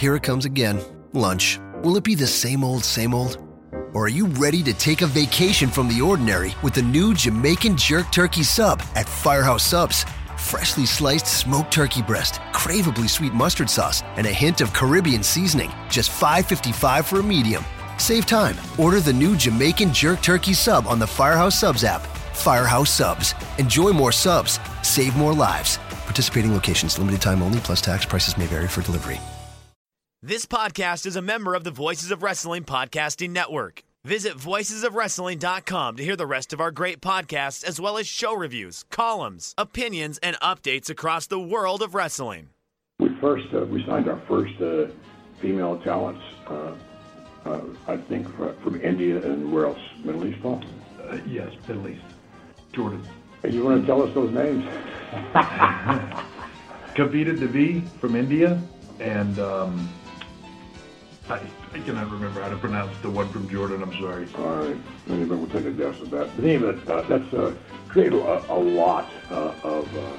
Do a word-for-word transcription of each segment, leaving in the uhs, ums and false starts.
here it comes again. Lunch. Will it be the same old, same old? Or are you ready to take a vacation from the ordinary with the new Jamaican Jerk Turkey Sub at Firehouse Subs? Freshly sliced smoked turkey breast, craveably sweet mustard sauce, and a hint of Caribbean seasoning. Just five fifty-five for a medium. Save time. Order the new Jamaican Jerk Turkey Sub on the Firehouse Subs app. Firehouse Subs. Enjoy more subs. Save more lives. Participating locations. Limited time only, plus tax. Prices may vary for delivery. This podcast is a member of the Voices of Wrestling Podcasting Network. Visit voices of wrestling dot com to hear the rest of our great podcasts, as well as show reviews, columns, opinions, and updates across the world of wrestling. We first uh, we signed our first uh, female talents, uh, uh, I think, for, from India and where else? Middle East, Paul? Uh, yes, Middle East. Jordan. Hey, you want to tell us those names? Kavita Devi from India, and um, I, I cannot remember how to pronounce the one from Jordan. I'm sorry. All right, anybody will take a guess at that. But anyway, uh, that's uh, created a, a lot uh, of. Uh...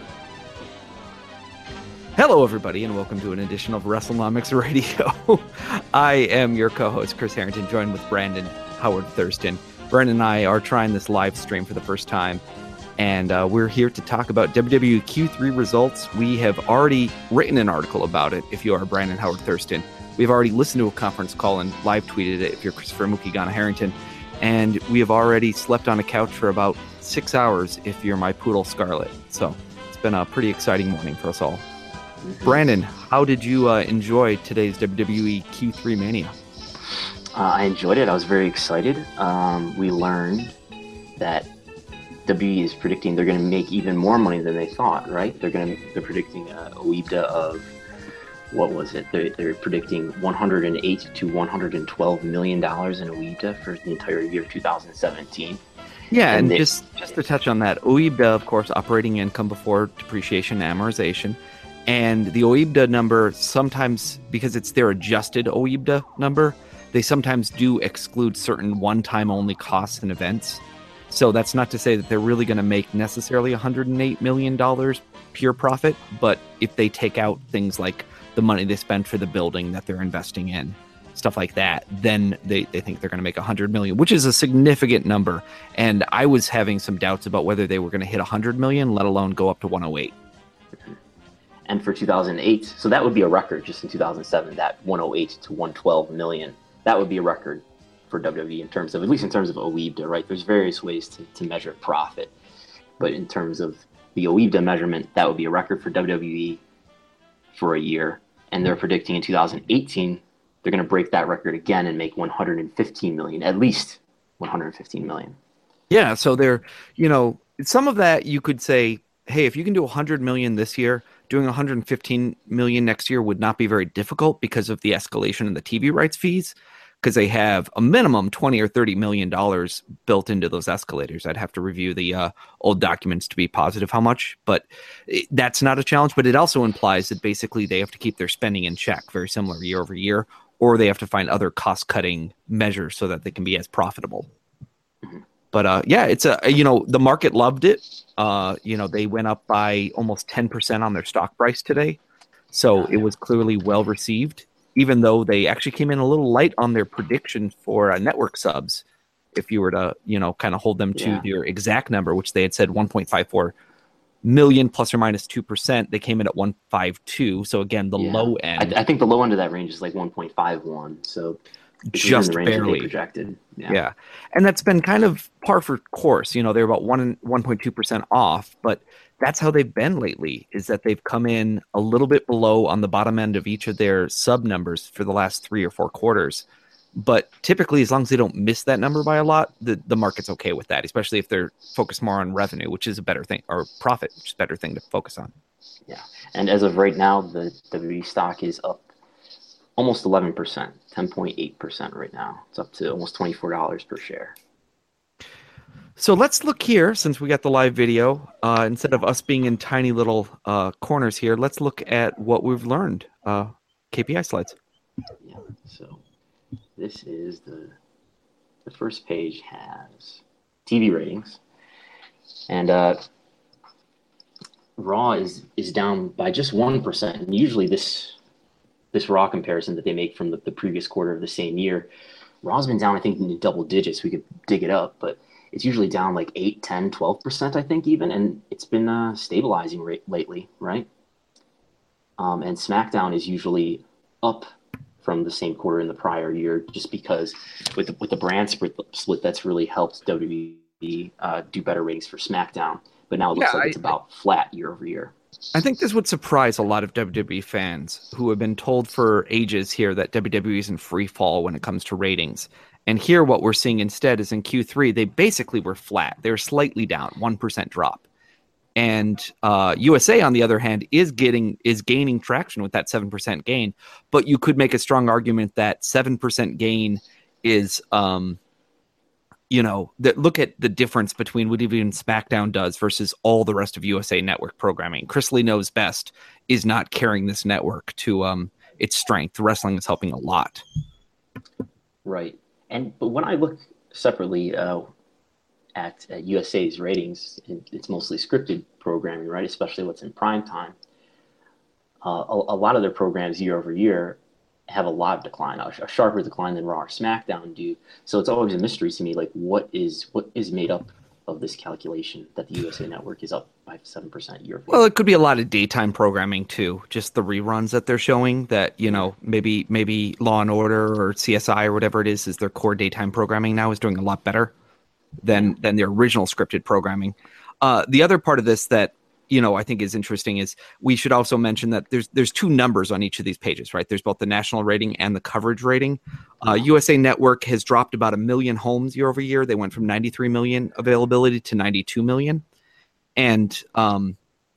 Hello, everybody, and welcome to an edition of WrestleNomics Radio. I am your co-host, Chris Harrington, joined with Brandon Howard Thurston. Brandon and I are trying this live stream for the first time, and uh, we're here to talk about W W E Q three results. We have already written an article about it, if you are Brandon Howard Thurston. We've already listened to a conference call and live tweeted it, if you're Christopher Mukigana Harrington. And we have already slept on a couch for about six hours, if you're my poodle Scarlett. So it's been a pretty exciting morning for us all. Mm-hmm. Brandon, how did you uh, enjoy today's W W E Q three Mania? Uh, I enjoyed it. I was very excited. Um, we learned that W W E is predicting they're going to make even more money than they thought, right? They're going to they're predicting a O I B D A of, what was it? They're, they're predicting one hundred eight to one hundred twelve million dollars in O I B D A for the entire year of two thousand seventeen. Yeah, and, and they, just, just to touch on that, O I B D A, of course, operating income before depreciation and amortization. And the O I B D A number sometimes, because it's their adjusted O I B D A number, they sometimes do exclude certain one-time only costs and events. So that's not to say that they're really going to make necessarily one hundred eight million dollars pure profit, but if they take out things like the money they spend for the building that they're investing in, stuff like that, then they, they think they're going to make one hundred million dollars, which is a significant number. And I was having some doubts about whether they were going to hit one hundred million dollars, let alone go up to one hundred eight. And for two thousand eight, so that would be a record just in two thousand seven, that one hundred eight to one hundred twelve million. That would be a record for W W E in terms of, at least in terms of O I B D A, right? There's various ways to, to measure profit. But in terms of the O I B D A measurement, that would be a record for W W E for a year. And they're predicting in two thousand eighteen, they're going to break that record again and make one hundred fifteen million, at least one hundred fifteen million. Yeah, so they're, you know, some of that you could say, hey, if you can do one hundred million this year, doing one hundred fifteen million next year would not be very difficult because of the escalation in the T V rights fees, because they have a minimum twenty or thirty million dollars built into those escalators. I'd have to review the uh, old documents to be positive how much, but it, that's not a challenge. But it also implies that basically they have to keep their spending in check, very similar year over year, or they have to find other cost-cutting measures so that they can be as profitable. But uh, yeah, it's a, you know, the market loved it. Uh, you know, they went up by almost ten percent on their stock price today. So it was clearly well received, even though they actually came in a little light on their prediction for uh, network subs. If you were to, you know, kind of hold them to Yeah. their exact number, which they had said one point five four million plus or minus two percent, they came in at one point five two. So again, the Yeah. low end. I, I think the low end of that range is like one point five one. So it's within Just the range that they barely. projected. Yeah. Yeah. And that's been kind of par for course. You know, they're about one one point two percent off, but that's how they've been lately, is that they've come in a little bit below on the bottom end of each of their sub numbers for the last three or four quarters. But typically, as long as they don't miss that number by a lot, the, the market's okay with that, especially if they're focused more on revenue, which is a better thing, or profit, which is a better thing to focus on. Yeah. And as of right now, the W W E stock is up almost eleven percent, ten point eight percent right now. It's up to almost twenty-four dollars per share. So let's look here, since we got the live video, uh, instead of us being in tiny little uh, corners here, let's look at what we've learned. Uh, K P I slides. Yeah. So this is the the first page has T V ratings, and uh, Raw is is down by just one percent. And usually this this Raw comparison that they make from the, the previous quarter of the same year, Raw's been down, I think, in double digits. We could dig it up, but it's usually down like eight, ten, twelve percent, I think, even, and it's been uh, stabilizing rate lately, right? Um, and SmackDown is usually up from the same quarter in the prior year, just because with the, with the brand split, split that's really helped W W E uh, do better ratings for SmackDown. But now it looks Yeah, like it's I- about flat year over year. I think this would surprise a lot of W W E fans who have been told for ages here that W W E is in free fall when it comes to ratings. And here what we're seeing instead is in Q three, they basically were flat. They were slightly down, one percent drop. And uh, U S A, on the other hand, is getting is gaining traction with that seven percent gain. But you could make a strong argument that seven percent gain is, um, you know, that look at the difference between what even SmackDown does versus all the rest of U S A Network programming. Chris Lee Knows Best is not carrying this network to um, its strength. Wrestling is helping a lot. Right. And but when I look separately uh, at, at U S A's ratings, it's mostly scripted programming, right? Especially what's in prime time. Uh, a, a lot of their programs year over year have a lot of decline, a, a sharper decline than Raw or SmackDown do. So it's always a mystery to me, like what is what is made up of this calculation that the U S A Network is up by seven percent year over year. Well, it could be a lot of daytime programming too, just the reruns that they're showing that, you know, maybe maybe Law and Order or C S I or whatever it is, is their core daytime programming now is doing a lot better than than the original scripted programming. Uh, the other part of this that, you know, I think is interesting is we should also mention that there's there's two numbers on each of these pages, right? There's both the national rating and the coverage rating. Uh, U S A Network has dropped about a million homes year over year. They went from ninety-three million availability to ninety-two million. And um,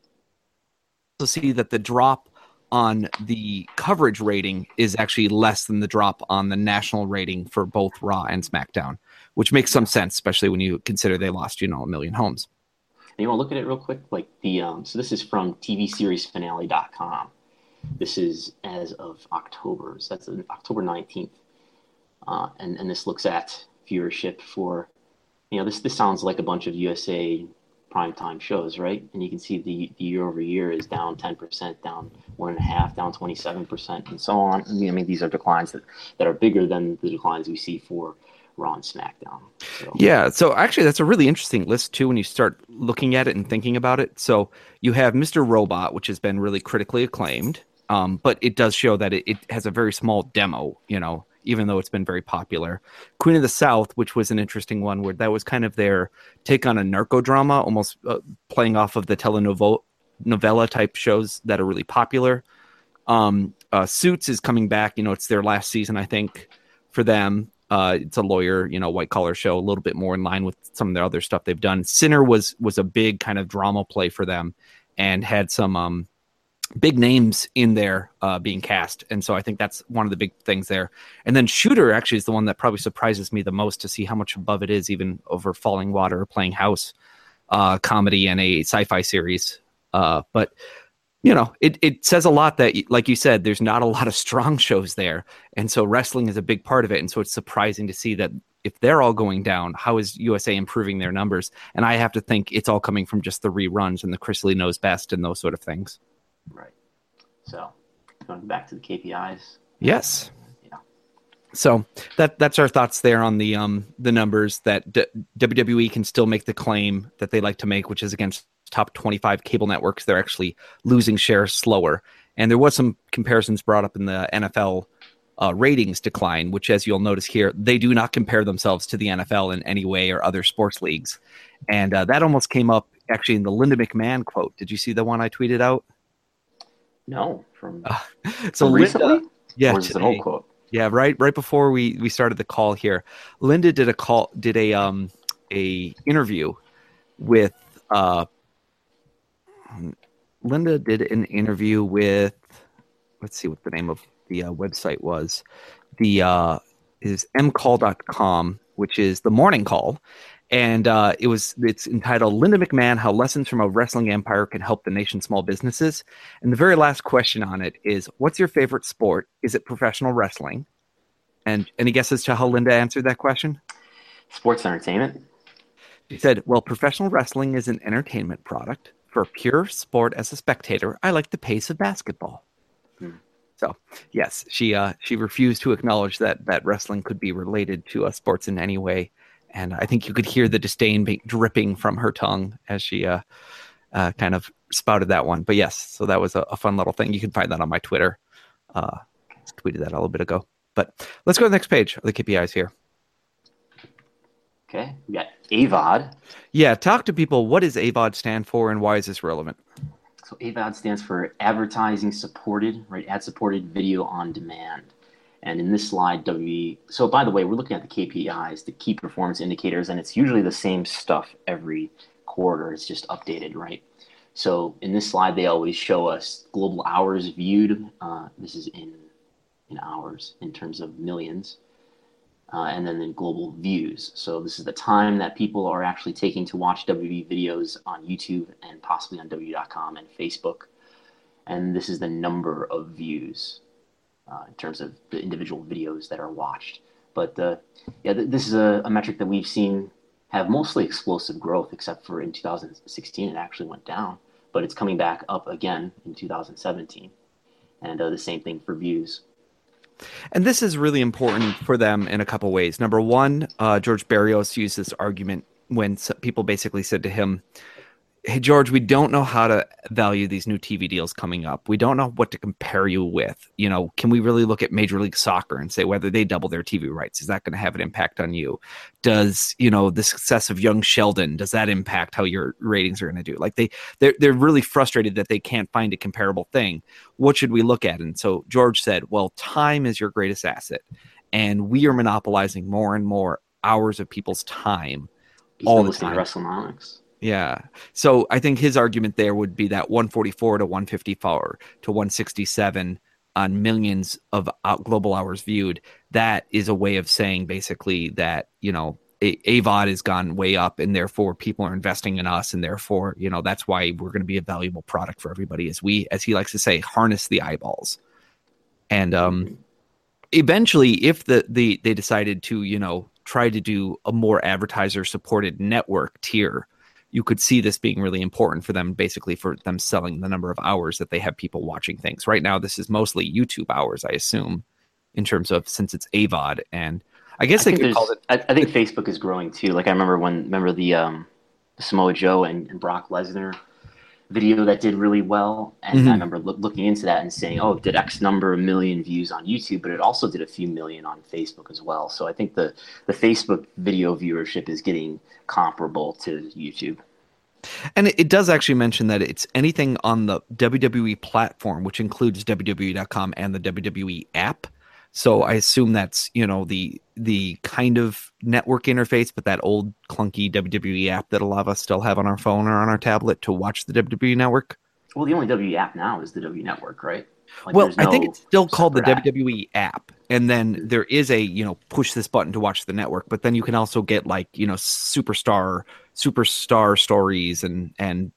also see that the drop on the coverage rating is actually less than the drop on the national rating for both Raw and SmackDown, which makes some sense, especially when you consider they lost, you know, a million homes. And you want to look at it real quick? Like the um, so this is from T V series finale dot com. This is as of October. So that's October nineteenth. Uh, and, and this looks at viewership for, you know, this this sounds like a bunch of U S A primetime shows, right? And you can see the, the year over year is down ten percent, down one and a half, down twenty-seven percent, and so on. I mean, these are declines that, that are bigger than the declines we see for Raw and SmackDown. So. Yeah, so actually that's a really interesting list too when you start looking at it and thinking about it. So you have Mister Robot, which has been really critically acclaimed, um, but it does show that it, it has a very small demo, you know, even though it's been very popular. Queen of the South, which was an interesting one where that was kind of their take on a narco drama, almost uh, playing off of the telenovela type shows that are really popular. Um, uh, Suits is coming back. You know, it's their last season, I think, for them. Uh, it's a lawyer, you know, white collar show, a little bit more in line with some of their other stuff they've done. Sinner was was a big kind of drama play for them and had some um, big names in there uh, being cast. And so I think that's one of the big things there. And then Shooter actually is the one that probably surprises me the most to see how much above it is, even over Falling Water or Playing House, uh, comedy and a sci-fi series. Uh, but you know, it, it says a lot that, like you said, there's not a lot of strong shows there. And so wrestling is a big part of it. And so it's surprising to see that if they're all going down, how is U S A improving their numbers? And I have to think it's all coming from just the reruns and the Chris Lee Knows Best and those sort of things. Right. So going back to the K P Is. Yes. Yeah. So that that's our thoughts there on the um the numbers that D- W W E can still make the claim that they like to make, which is against top twenty-five cable networks. They're actually losing shares slower. And there was some comparisons brought up in the N F L uh, ratings decline, which, as you'll notice here, they do not compare themselves to the N F L in any way or other sports leagues. And uh, that almost came up actually in the Linda McMahon quote. Did you see the one I tweeted out? No, from, Uh, so from Linda, recently? yeah, Or is it an today. old quote? Yeah, right. Right before we, we started the call here, Linda did a call, did a um a interview with uh. Linda did an interview with, let's see what the name of the uh, website was. The uh, is m call dot com, which is the morning call. And uh, it was it's entitled Linda McMahon, How Lessons from a Wrestling Empire Can Help the Nation's Small Businesses. And the very last question on it is, what's your favorite sport? Is it professional wrestling? And any guesses to how Linda answered that question? Sports entertainment. She said, well, professional wrestling is an entertainment product. For pure sport as a spectator, I like the pace of basketball. Hmm. So yes, she uh, she refused to acknowledge that that wrestling could be related to uh, sports in any way, and I think you could hear the disdain be- dripping from her tongue as she uh, uh, kind of spouted that one. But yes, so that was a, a fun little thing. You can find that on my Twitter. Uh, tweeted that a little bit ago. But let's go to the next page of the K P Is here. Okay, we got A V O D. Yeah, talk to people. What does A V O D stand for, and why is this relevant? So A V O D stands for Advertising Supported, right? Ad Supported Video on Demand. And in this slide, W W E. So by the way, we're looking at the K P Is, the key performance indicators, and it's usually the same stuff every quarter. It's just updated, right? So in this slide, they always show us global hours viewed. Uh, this is in in hours in terms of millions. Uh, and then in global views. So this is the time that people are actually taking to watch W W E videos on YouTube and possibly on W W E dot com and Facebook. And this is the number of views uh, in terms of the individual videos that are watched. But uh, yeah, th- this is a, a metric that we've seen have mostly explosive growth, except for in two thousand sixteen, it actually went down. But it's coming back up again in two thousand seventeen. And uh, the same thing for views. And this is really important for them in a couple ways. Number one, uh, George Barrios used this argument when people basically said to him, hey, George, we don't know how to value these new T V deals coming up. We don't know what to compare you with. You know, can we really look at Major League Soccer and say whether they double their T V rights? Is that going to have an impact on you? Does, you know, the success of Young Sheldon, does that impact how your ratings are going to do? Like they, they're, they're really frustrated that they can't find a comparable thing. What should we look at? And so George said, well, time is your greatest asset. And we are monopolizing more and more hours of people's time He's all been the time. WrestleNomics. Yeah. So I think his argument there would be that one forty-four to one fifty-four to one sixty-seven on millions of out global hours viewed. That is a way of saying basically that, you know, A- AVOD has gone way up and therefore people are investing in us. And therefore, you know, that's why we're going to be a valuable product for everybody as we, as he likes to say, harness the eyeballs. And um, eventually, if the, the they decided to, you know, try to do a more advertiser supported network tier, you could see this being really important for them, basically for them selling the number of hours that they have people watching things. Right now, this is mostly YouTube hours, I assume, in terms of since it's A V O D. And I guess I they think could call it. I, I think Facebook is growing too. Like I remember when, remember the um, Samoa Joe and, and Brock Lesnar video that did really well. And Mm-hmm. I remember lo- looking into that and saying, oh, it did X number of million views on YouTube, but it also did a few million on Facebook as well. So I think the, the Facebook video viewership is getting comparable to YouTube. And it, it does actually mention that it's anything on the W W E platform, which includes W W E dot com and the W W E app. So I assume that's, you know, the the kind of network interface, but that old clunky W W E app that a lot of us still have on our phone or on our tablet to watch the W W E network. Well, the only W W E app now is the W W E Network, right? Like, well, there's I think no it's still called the separate app. W W E app. And then there is a, you know, push this button to watch the network, but then you can also get like, you know, superstar, superstar stories and, and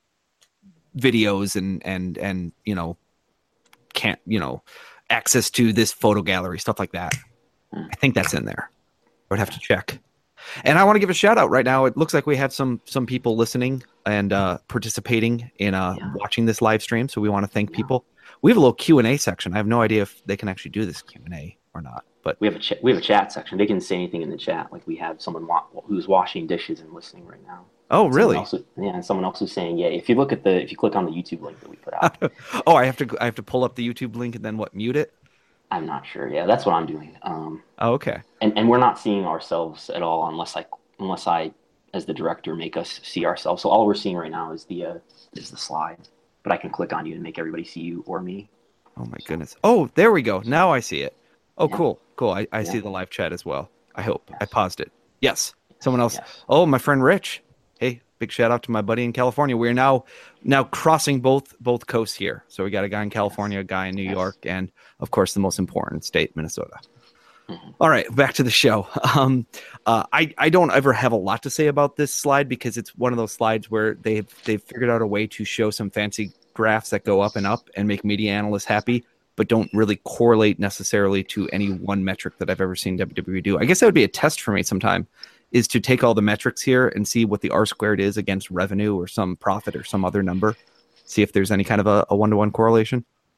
videos and, and, and, you know, can't, you know, access to this photo gallery, stuff like that. I think that's in there. I would have to check. And I want to give a shout out right now. It looks like we have some, some people listening and uh, participating in uh, Yeah. watching this live stream. So we want to thank people. We have a little Q and A section. I have no idea if they can actually do this Q and A or not, but We have a ch- we have a chat section. They can say anything in the chat. Like we have someone wa- who's washing dishes and listening right now. oh, Someone really? else- yeah, and someone else is saying, yeah. If you look at the, if you click on the YouTube link that we put out, oh, I have to, I have to pull up the YouTube link and then what, mute it? I'm not sure. Yeah, that's what I'm doing. Um, Oh, okay. and and we're not seeing ourselves at all unless I unless I, as the director, make us see ourselves. So all we're seeing right now is the uh, is the slide. But I can click on you and make everybody see you or me. Oh my goodness. Oh, there we go. Now I see it. Oh, Yeah. cool. Cool. I, I see Yeah. the live chat as well. I hope. I Yes. paused it. Yes. Someone else. Yes. Oh, my friend Rich. Hey, big shout out to my buddy in California. We're now now crossing both both coasts here. So we got a guy in California, a guy in New Yes. York, and of course the most important state, Minnesota. Mhm. All right, back to the show. Um, uh, I I don't ever have a lot to say about this slide because it's one of those slides where they've they've figured out a way to show some fancy graphs that go up and up and make media analysts happy, but don't really correlate necessarily to any one metric that I've ever seen W W E do. I guess that would be a test for me sometime, is to take all the metrics here and see what the R squared is against revenue or some profit or some other number. See if there's any kind of a, a one-to-one correlation.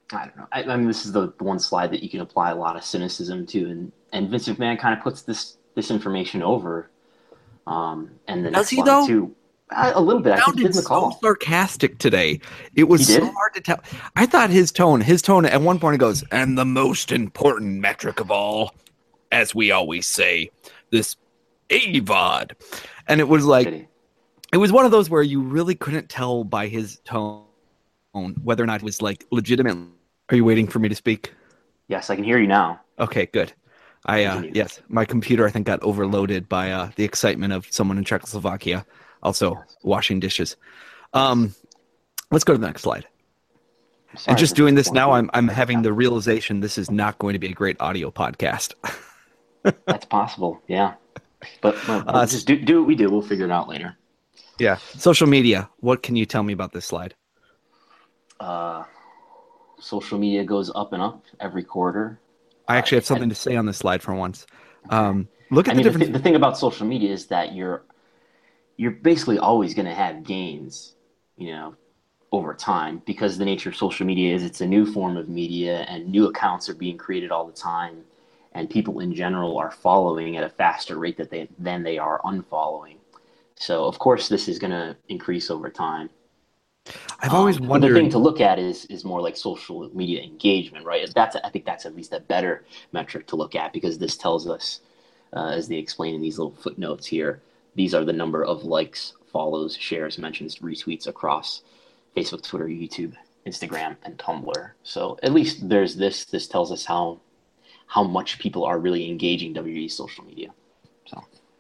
I don't know. I, I mean, this is the, the one slide that you can apply a lot of cynicism to, and, and Vince McMahon kind of puts this this information over. Um, and the Does next he, slide though? too. Uh, a little bit. I think he Sounded did the call. so sarcastic today. It was He did? so hard to tell. I thought his tone, his tone at one point, he goes, and the most important metric of all, as we always say, this A V O D. And it was like, Did he? it was one of those where you really couldn't tell by his tone whether or not it was like legitimate. Are you waiting for me to speak? Yes, I can hear you now. Okay, good. I uh, Continue. yes, my computer I think got overloaded by uh, the excitement of someone in Czechoslovakia also washing dishes. Um, let's go to the next slide. I'm sorry And just for doing this now, disappointing I'm I'm you. having the realization this is not going to be a great audio podcast. That's possible. Yeah, but well, Uh, just do do what we do. We'll figure it out later. Yeah, social media. What can you tell me about this slide? Uh, social media goes up and up every quarter. I actually have Uh, something to say on this slide for once. Um, look at I the mean, the, difference. th- the thing about social media is that you're you're basically always going to have gains, you know, over time, because the nature of social media is it's a new form of media and new accounts are being created all the time, and people in general are following at a faster rate that they than they are unfollowing. So of course this is going to increase over time. I've always Um, but wondered. the thing to look at is is more like social media engagement, right? That's I think that's at least a better metric to look at, because this tells us, uh, as they explain in these little footnotes here, these are the number of likes, follows, shares, mentions, retweets across Facebook, Twitter, YouTube, Instagram, and Tumblr. So at least there's this. This tells us how how much people are really engaging W W E's social media. So.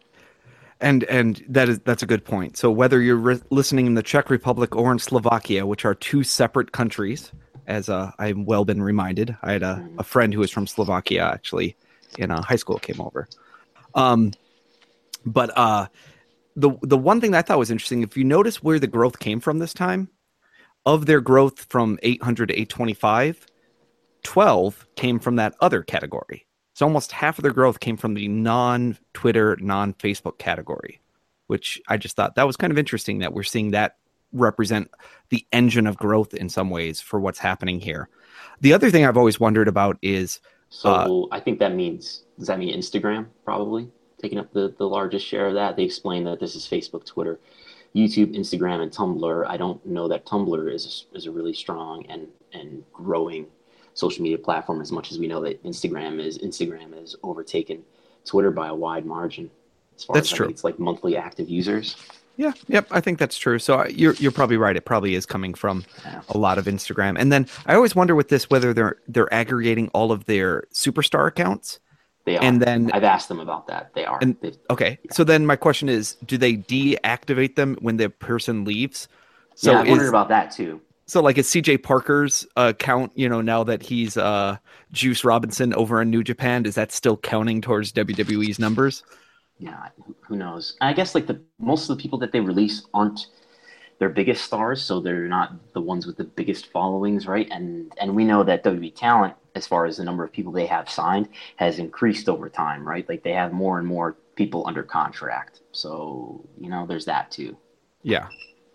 And and that is that's a good point. So whether you're re- listening in the Czech Republic or in Slovakia, which are two separate countries, as uh, I've well been reminded, I had a, a friend who was from Slovakia actually in uh, high school came over. Um, but uh, the the one thing that I thought was interesting, if you notice where the growth came from this time, of their growth from eight hundred to eight twenty-five, twelve came from that other category. So almost half of their growth came from the non-Twitter, non-Facebook category, which I just thought that was kind of interesting that we're seeing that represent the engine of growth in some ways for what's happening here. The other thing I've always wondered about is... So uh, I think that means, does that mean Instagram probably taking up the, the largest share of that? They explain that this is Facebook, Twitter, YouTube, Instagram, and Tumblr. I don't know that Tumblr is a, is a really strong and, and growing social media platform as much as we know that Instagram is. Instagram is overtaken Twitter by a wide margin. As far That's as I true. think it's like monthly active users. Yeah, yep, I think that's true. So uh, you're you're probably right. It probably is coming from Yeah. a lot of Instagram. And then I always wonder with this whether they're they're aggregating all of their superstar accounts. They are. And then I've asked them about that. They are. And They've- okay, so then my question is, do they deactivate them when the person leaves? So yeah, I wondered is, about that too. so like is C J Parker's account, you know, now that he's uh, Juice Robinson over in New Japan, is that still counting towards W W E's numbers? Yeah, who- who knows? I guess like the most of the people that they release aren't their biggest stars, so they're not the ones with the biggest followings, right? And and we know that W W E talent, as far as the number of people they have signed, has increased over time, right? Like they have more and more people under contract. So, you know, there's that too. Yeah.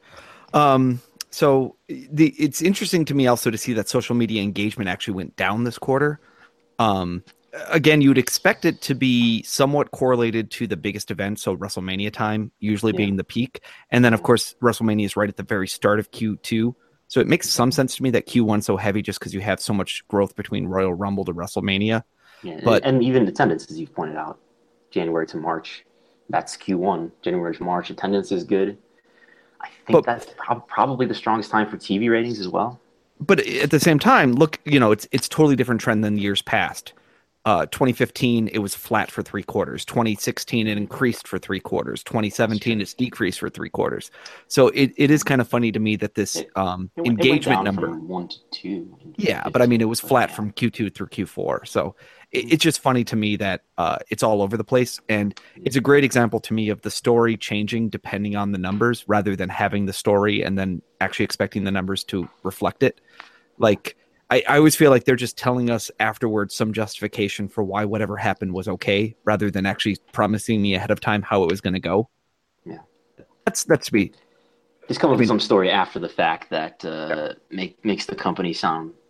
Um. So the it's interesting to me also to see that social media engagement actually went down this quarter. Um. Again, you'd expect it to be somewhat correlated to the biggest event, so WrestleMania time usually Yeah. being the peak, and then of course WrestleMania is right at the very start of Q two. So it makes some sense to me that Q one's so heavy just because you have so much growth between Royal Rumble to WrestleMania. Yeah, But- and, and even attendance, as you've pointed out, January to March, that's Q one. January to March, attendance is good. I think But- that's prob- probably the strongest time for T V ratings as well. But at the same time, look, you know, it's it's totally different trend than years past. Uh, twenty fifteen, it was flat for three quarters. twenty sixteen, it increased for three quarters. twenty seventeen, it's decreased for three quarters. So it, it is kind of funny to me that this It- um, It went- it went engagement down number. from one to two. in Yeah, but I mean, it was fifteen, flat yeah. from Q two through Q four. So it, it's just funny to me that uh, it's all over the place. And it's a great example to me of the story changing depending on the numbers rather than having the story and then actually expecting the numbers to reflect it. Like, I, I always feel like they're just telling us afterwards some justification for why whatever happened was okay rather than actually promising me ahead of time how it was going to go. Yeah. That's, that's me. Just come up I mean- with some story after the fact that uh, make, makes the company sound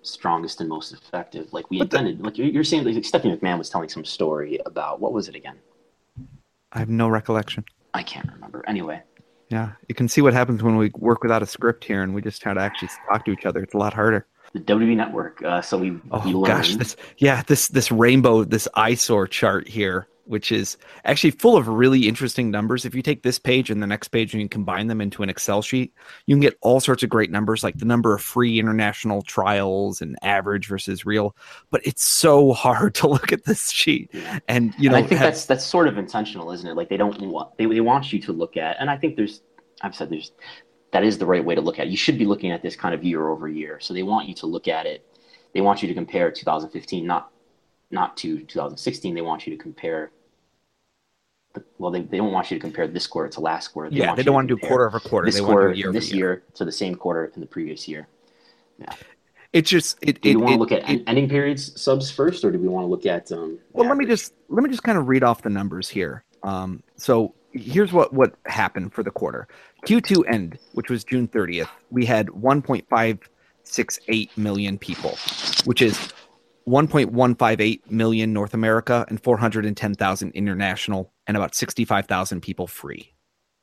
strongest and most effective, like we But the- intended. Like you're, you're saying, like Stephanie McMahon was telling some story about, what was it again? I have no recollection. I can't remember. Anyway, Yeah, you can see what happens when we work without a script here and we just try to actually talk to each other. It's a lot harder. the W W E Network. Uh, so we, we Oh learned. gosh, this yeah, this this rainbow, this eyesore chart here, which is actually full of really interesting numbers. If you take this page and the next page and you combine them into an Excel sheet, you can get all sorts of great numbers, like the number of free international trials and average versus real. But it's so hard to look at this sheet, and you know, and I think have- that's that's sort of intentional, isn't it? Like they don't want they, they want you to look at, and I think there's I've said there's that is the right way to look at it. You should be looking at this kind of year over year. So they want you to look at it. They want you to compare two thousand fifteen, not not to two thousand sixteen. They want you to compare. The, well, they, they don't want you to compare this quarter to last quarter. They yeah, want they you don't want to do compare quarter over quarter. This They quarter, want to do year this over year. year to the same quarter in the previous year. Yeah. It's just it. Do it, you want to it- look at it- ending periods subs first, or do we want to look at? Um, Well, let me average? just let me just kind of read off the numbers here. Um, so here's what what happened for the quarter. Q two end, which was June thirtieth, we had one point five six eight million people, which is one point one five eight million North America and four hundred ten thousand international, and about sixty-five thousand people free.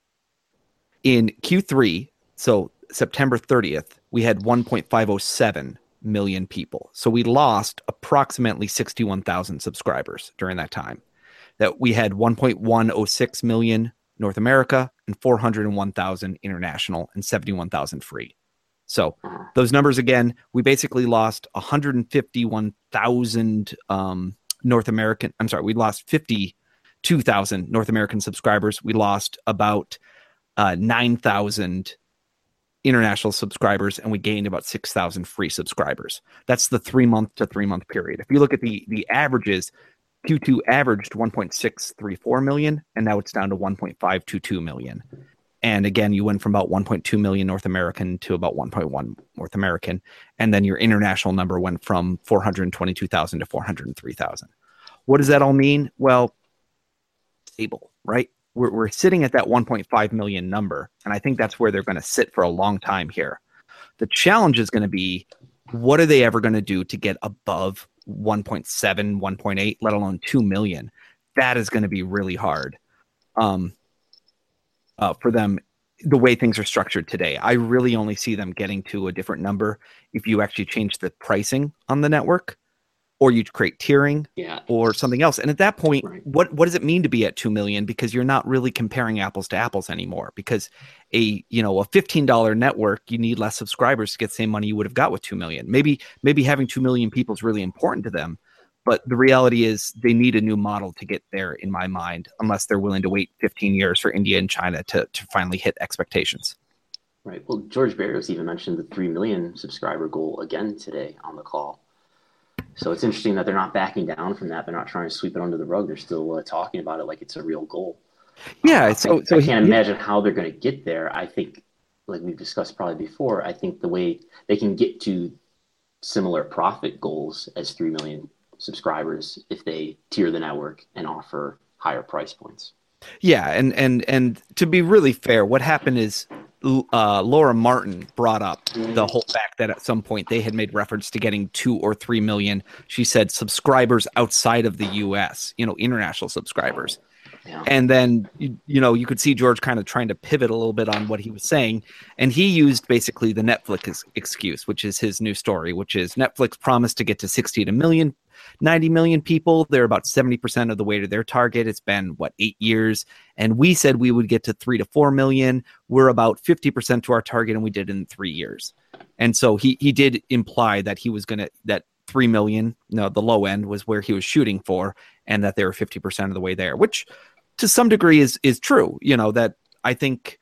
In Q three, so September thirtieth, we had one point five oh seven million people. So we lost approximately sixty-one thousand subscribers during that time. That we had one point one oh six million North America and four hundred one thousand international and seventy-one thousand free. So those numbers again, we basically lost one hundred fifty-one thousand um, North American. I'm sorry, we lost fifty-two thousand North American subscribers. We lost about uh, nine thousand international subscribers, and we gained about six thousand free subscribers. That's the three month to three month period. If you look at the the averages, Q two averaged one point six three four million, and now it's down to one point five two two million. And again, you went from about one point two million North American to about one point one North American. And then your international number went from four hundred twenty-two thousand to four hundred three thousand. What does that all mean? Well, stable, right? We're, we're sitting at that one point five million number. And I think that's where they're going to sit for a long time here. The challenge is going to be, what are they ever going to do to get above one point seven, one point eight, let alone two million? That is going to be really hard um, uh, for them, the way things are structured today. I really only see them getting to a different number if you actually change the pricing on the network, or you create tiering, Yeah. or something else. And at that point, Right. what, what does it mean to be at two million? Because you're not really comparing apples to apples anymore, because a, you know, a fifteen dollars network, you need less subscribers to get the same money you would have got with two million. Maybe, maybe having two million people is really important to them, but the reality is they need a new model to get there, in my mind, unless they're willing to wait fifteen years for India and China to, to finally hit expectations. Right. Well, George Barrios even mentioned the three million subscriber goal again today on the call. So it's interesting that they're not backing down from that. They're not trying to sweep it under the rug. They're still uh, talking about it like it's a real goal. Yeah. Uh, So, I, so I he- can't imagine how they're going to get there. I think, like we've discussed probably before, I think the way they can get to similar profit goals as three million subscribers if they tier the network and offer higher price points. Yeah, and and and to be really fair, what happened is uh, Laura Martin brought up the whole fact that at some point they had made reference to getting two or three million. She said subscribers outside of the U S, you know, international subscribers. Yeah. And then, you, you know, you could see George kind of trying to pivot a little bit on what he was saying. And he used basically the Netflix ex- excuse, which is his new story, which is Netflix promised to get to sixty to million, ninety million people. They're about seventy percent of the way to their target. It's been, what, eight years. And we said we would get to three to four million. We're about fifty percent to our target, and we did it in three years. And so he he did imply that he was going to, that three million, no, the low end was where he was shooting for, and that they were fifty percent of the way there, which to some degree is is true. You know, that I think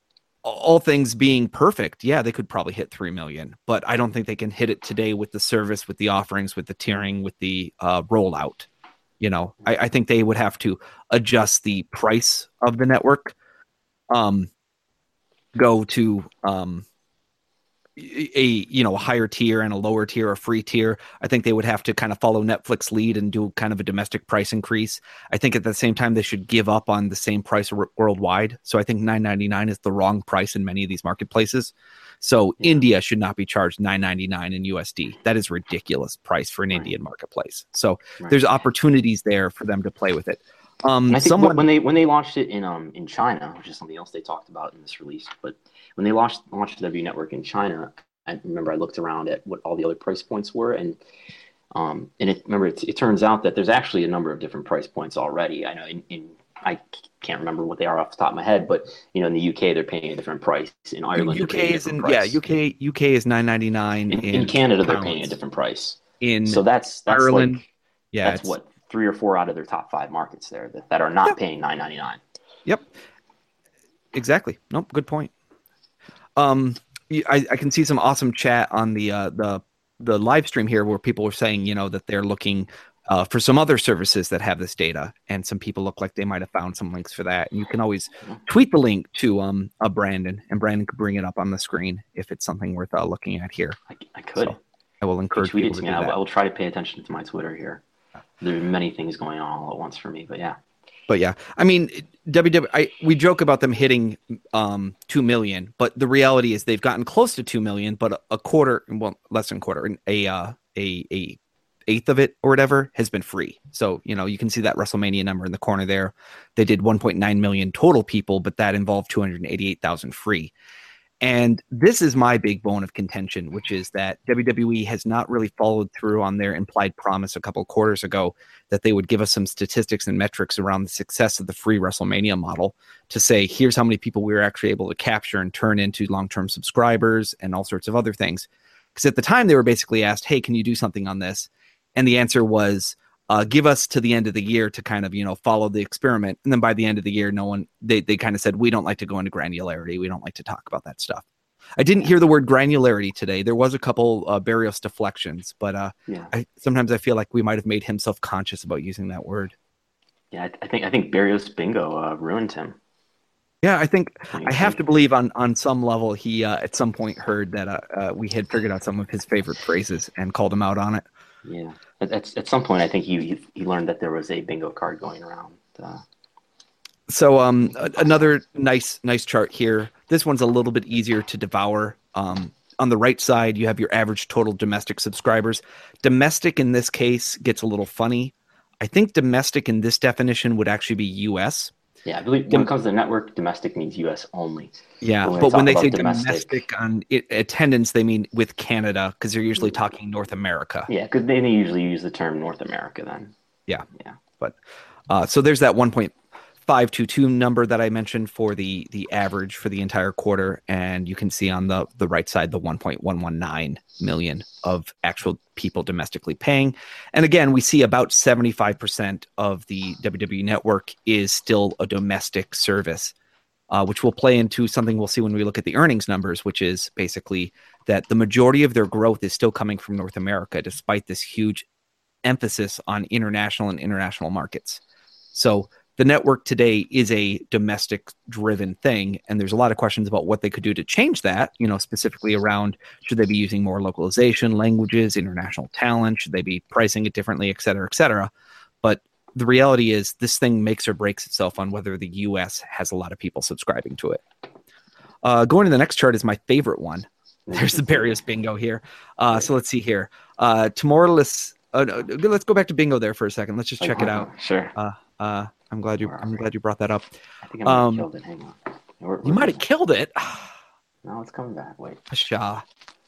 all things being perfect, yeah, they could probably hit three million, but I don't think they can hit it today with the service, with the offerings, with the tiering, with the uh, rollout. You know, I, I think they would have to adjust the price of the network, um, go to, um, a you know a higher tier and a lower tier, a free tier. I think they would have to kind of follow Netflix lead and do kind of a domestic price increase. I think at the same time they should give up on the same price r- worldwide. So I think nine ninety-nine is the wrong price in many of these marketplaces. So yeah. India should not be charged nine ninety-nine in U S D. That is a ridiculous price for an right. Indian marketplace. So right. there's opportunities there for them to play with it. Um, and I think someone when they when they launched it in um in China, which is something else they talked about in this release, but when they launched launched the W Network in China, I remember I looked around at what all the other price points were, and um and it remember it, it turns out that there's actually a number of different price points already. I know in, in I can't remember what they are off the top of my head, but you know in the U K they're paying a different price. In Ireland, U K they're paying is a different in, price. yeah U K U K is nine ninety-nine. In, in, in Canada, pounds. They're paying a different price. In so that's that's Ireland, like, yeah, that's what. Three or four out of their top five markets there that, that are not yep. paying nine ninety-nine. Yep, exactly. Nope, good point. Um, I, I can see some awesome chat on the uh, the the live stream here where people are saying, you know, that they're looking uh, for some other services that have this data, and some people look like they might have found some links for that. And you can always tweet the link to um a Brandon, and Brandon could bring it up on the screen if it's something worth uh, looking at here. I, I could. So I will encourage tweet people it to to me. do I, that. I will try to pay attention to my Twitter here. There are many things going on all at once for me, but yeah. But yeah, I mean, W W E, I, we joke about them hitting um, two million, but the reality is they've gotten close to two million, but a, a quarter, well, less than a quarter, a, uh, a, a eighth of it or whatever has been free. So, you know, you can see that WrestleMania number in the corner there. They did one point nine million total people, but that involved two hundred eighty-eight thousand free. And this is my big bone of contention, which is that W W E has not really followed through on their implied promise a couple of quarters ago that they would give us some statistics and metrics around the success of the free WrestleMania model to say, here's how many people we were actually able to capture and turn into long-term subscribers and all sorts of other things. Because at the time they were basically asked, hey, can you do something on this? And the answer was, uh, give us to the end of the year to kind of, you know, follow the experiment. And then by the end of the year, no one, they, they kind of said, we don't like to go into granularity. We don't like to talk about that stuff. I didn't hear the word granularity today. There was a couple uh, Barrios deflections, but uh, yeah. I, sometimes I feel like we might have made him self-conscious about using that word. Yeah, I, I think I think Barrios Bingo uh, ruined him. Yeah, I think I have to believe on, on some level he uh, at some point heard that uh, uh, we had figured out some of his favorite phrases and called him out on it. Yeah, at, at, at some point I think he, he he learned that there was a bingo card going around. Uh, So um, another nice nice chart here. This one's a little bit easier to devour. Um, on the right side, you have your average total domestic subscribers. Domestic in this case gets a little funny. I think domestic in this definition would actually be U S. Yeah, I believe when it comes to the network, domestic means U S only. Yeah, but when, but when they say domestic, domestic on it, attendance, they mean with Canada because they're usually talking North America. Yeah, because they, they usually use the term North America then. Yeah, yeah. But uh, so there's that one point five two two number that I mentioned for the the average for the entire quarter, and you can see on the the right side the one point one one nine million of actual people domestically paying. And again, we see about seventy-five percent of the W W E network is still a domestic service, uh, which will play into something we'll see when we look at the earnings numbers, which is basically that the majority of their growth is still coming from North America, despite this huge emphasis on international and international markets. So the network today is a domestic driven thing. And there's a lot of questions about what they could do to change that, you know, specifically around, should they be using more localization, languages, international talent? Should they be pricing it differently, et cetera, et cetera? But the reality is this thing makes or breaks itself on whether the U S has a lot of people subscribing to it. Uh, going to the next chart is my favorite one. There's the Barrios Bingo here. Uh, so let's see here. Uh, Tomorrowless. Uh, let's go back to Bingo there for a second. Let's just check it out. Sure. Uh, uh, I'm glad you. I'm glad you brought that up. I think I might um, have killed it. Hang on. We're, we're you might have killed it. No, it's coming back. Wait. Pshaw.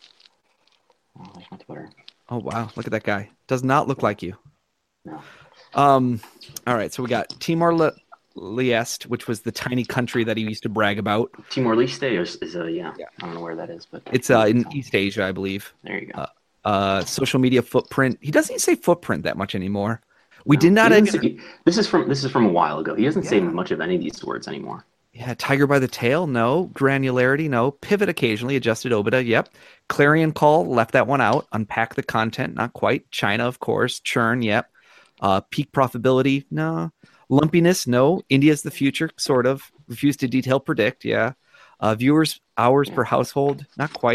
Oh, there's my Twitter. Oh wow! Look at that guy. Does not look like you. No. Um. All right. So we got Timor-Leste, which was the tiny country that he used to brag about. Timor-Leste is, is a yeah. yeah. I don't know where that is, but it's uh in East Asia, I believe. There you go. Uh, uh social media footprint. He doesn't even say footprint that much anymore. We no, did not. Even... Say, this is from this is from a while ago. He doesn't yeah. say much of any of these words anymore. Yeah, tiger by the tail, no. Granularity, no. Pivot occasionally, adjusted O I B D A, yep. Clarion call, left that one out. Unpack the content, not quite. China, of course. Churn, yep. Uh, peak profitability, no. Lumpiness, no. India's the future, sort of. Refuse to detail predict, yeah. Uh, viewers hours per household, not quite.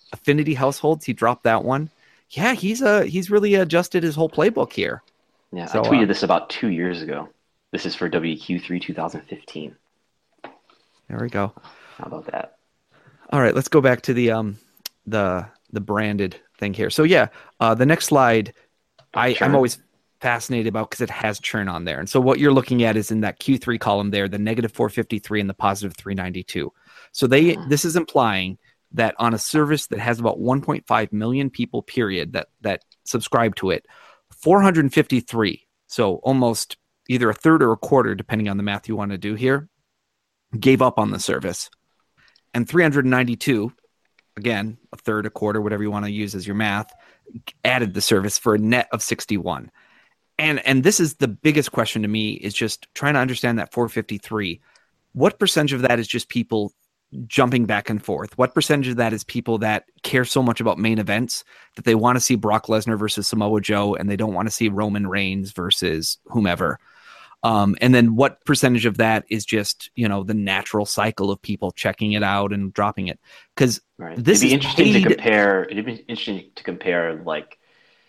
Affinity Households, he dropped that one. Yeah, he's uh he's really adjusted his whole playbook here. Yeah, so, I tweeted uh, this about two years ago. This is for W Q three twenty fifteen. There we go. How about that? All right, let's go back to the um the the branded thing here. So yeah, uh, the next slide, I, Churn. I'm always fascinated about because it has churn on there. And so what you're looking at is in that Q three column there, the negative four fifty-three and the positive three ninety-two. So they Mm. this is implying that on a service that has about one point five million people, period, that that subscribe to it, four hundred fifty-three, so almost either a third or a quarter, depending on the math you want to do here, gave up on the service. And three hundred ninety-two, again, a third, a quarter, whatever you want to use as your math, added the service for a net of sixty-one. And and this is the biggest question to me, is just trying to understand that four fifty-three. What percentage of that is just people jumping back and forth? What percentage of that is people that care so much about main events that they want to see Brock Lesnar versus Samoa Joe and they don't want to see Roman Reigns versus whomever? Um, and then what percentage of that is just, you know, the natural cycle of people checking it out and dropping it? Because Right. this It'd be is interesting paid- to compare. It'd be interesting to compare like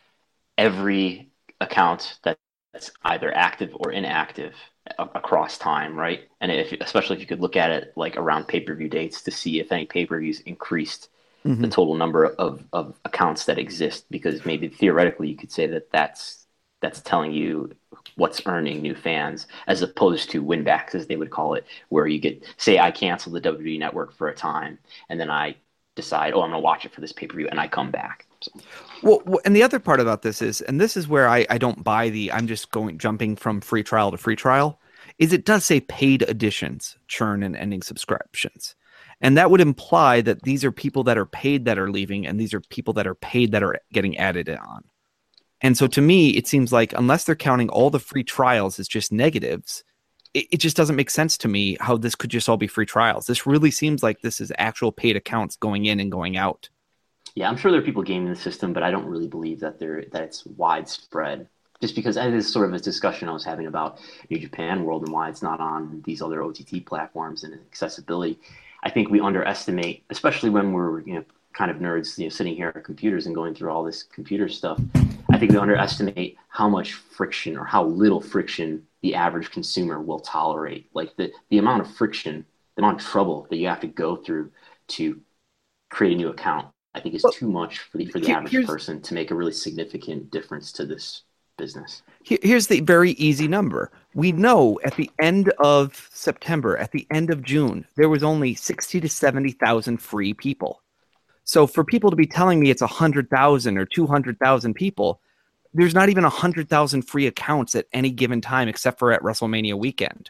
every account that's either active or inactive a- across time, right? And if, especially if you could look at it like around pay-per-view dates to see if any pay-per-views increased Mhm. the total number of, of accounts that exist, because maybe theoretically you could say that that's that's telling you what's earning new fans, as opposed to win backs, as they would call it, where you get, say I cancel the W W E Network for a time and then I decide, oh, I'm going to watch it for this pay-per-view, and I come back. So. Well, w- and the other part about this is, and this is where I, I don't buy the, I'm just going, jumping from free trial to free trial, is it does say paid additions, churn and ending subscriptions. And that would imply that these are people that are paid that are leaving, and these are people that are paid that are getting added on. And so to me, it seems like unless they're counting all the free trials as just negatives, it, it just doesn't make sense to me how this could just all be free trials. This really seems like this is actual paid accounts going in and going out. Yeah, I'm sure there are people gaming the system, but I don't really believe that they're that it's widespread. Just because it is sort of a discussion I was having about New Japan World and why it's not on these other O T T platforms and accessibility. I think we underestimate, especially when we're, you know, kind of nerds, you know, sitting here at computers and going through all this computer stuff. I think we underestimate how much friction or how little friction the average consumer will tolerate. Like the, the amount of friction, the amount of trouble that you have to go through to create a new account, I think is well, too much for the, for the here, average person to make a really significant difference to this business. Here's the very easy number. We know at the end of September, at the end of June, there was only sixty to seventy thousand free people. So for people to be telling me it's one hundred thousand or two hundred thousand people, there's not even one hundred thousand free accounts at any given time except for at WrestleMania weekend.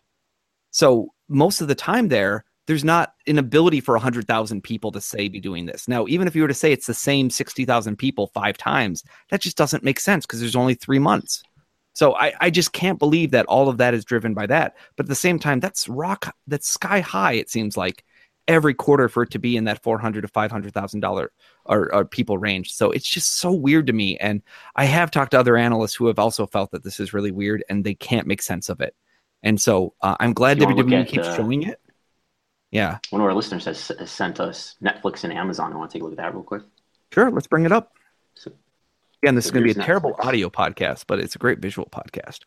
So most of the time there, there's not an ability for one hundred thousand people to say be doing this. Now, even if you were to say it's the same sixty thousand people five times, that just doesn't make sense because there's only three months. So I, I just can't believe that all of that is driven by that. But at the same time, that's rock, that's sky high, it seems like, every quarter for it to be in that four hundred to five hundred thousand dollars or, or people range. So it's just so weird to me. And I have talked to other analysts who have also felt that this is really weird and they can't make sense of it. And so uh, I'm glad W W E keeps at, uh, showing it. Yeah. One of our listeners has, has sent us Netflix and Amazon. I want to take a look at that real quick. Sure. Let's bring it up. So, Again, this so is going to be a here's terrible Netflix. audio podcast, but it's a great visual podcast.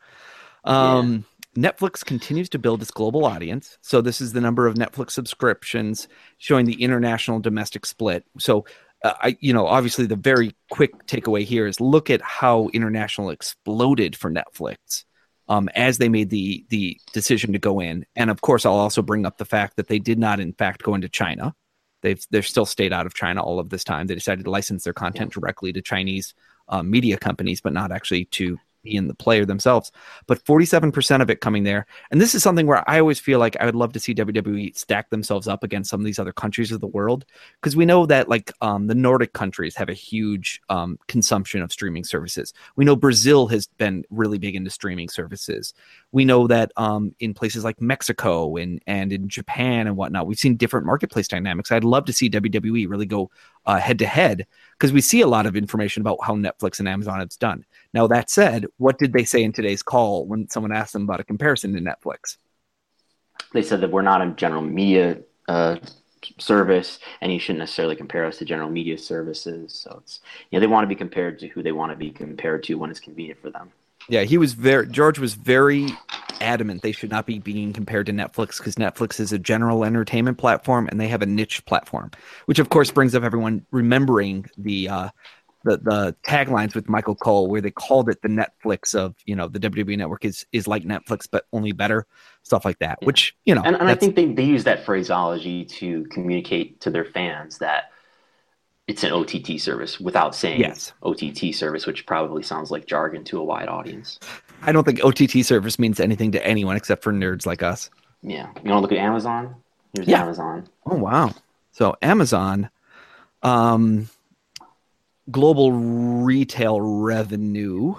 Um, Netflix continues to build its global audience. So this is the number of Netflix subscriptions showing the international domestic split. So uh, I, you know, obviously the very quick takeaway here is look at how international exploded for Netflix um, as they made the the decision to go in. And of course, I'll also bring up the fact that they did not, in fact, go into China. They've they're still stayed out of China all of this time. They decided to license their content directly to Chinese uh, media companies, but not actually to be in the player themselves. But forty-seven percent of it coming there. And this is something where I always feel like I would love to see W W E stack themselves up against some of these other countries of the world, because we know that like um, the Nordic countries have a huge um, consumption of streaming services. We know Brazil has been really big into streaming services. We know that um, in places like Mexico and, and in Japan and whatnot, we've seen different marketplace dynamics. I'd love to see W W E really go uh, head to head, because we see a lot of information about how Netflix and Amazon have done. Now, that said, what did they say in today's call when someone asked them about a comparison to Netflix? They said that we're not a general media uh, service, and you shouldn't necessarily compare us to general media services. So it's, you know, they want to be compared to who they want to be compared to when it's convenient for them. Yeah, he was very George was very adamant they should not be being compared to Netflix because Netflix is a general entertainment platform and they have a niche platform, which of course brings up everyone remembering the uh, the the taglines with Michael Cole where they called it the Netflix of, you know, the W W E Network is is like Netflix but only better, stuff like that. Yeah. Which, you know, and, and I think they, they use that phraseology to communicate to their fans that it's an O T T service without saying yes. O T T service, which probably sounds like jargon to a wide audience. I don't think O T T service means anything to anyone except for nerds like us. Yeah. You want to look at Amazon? Here's yeah. Amazon. Oh, wow. So Amazon, um, global retail revenue.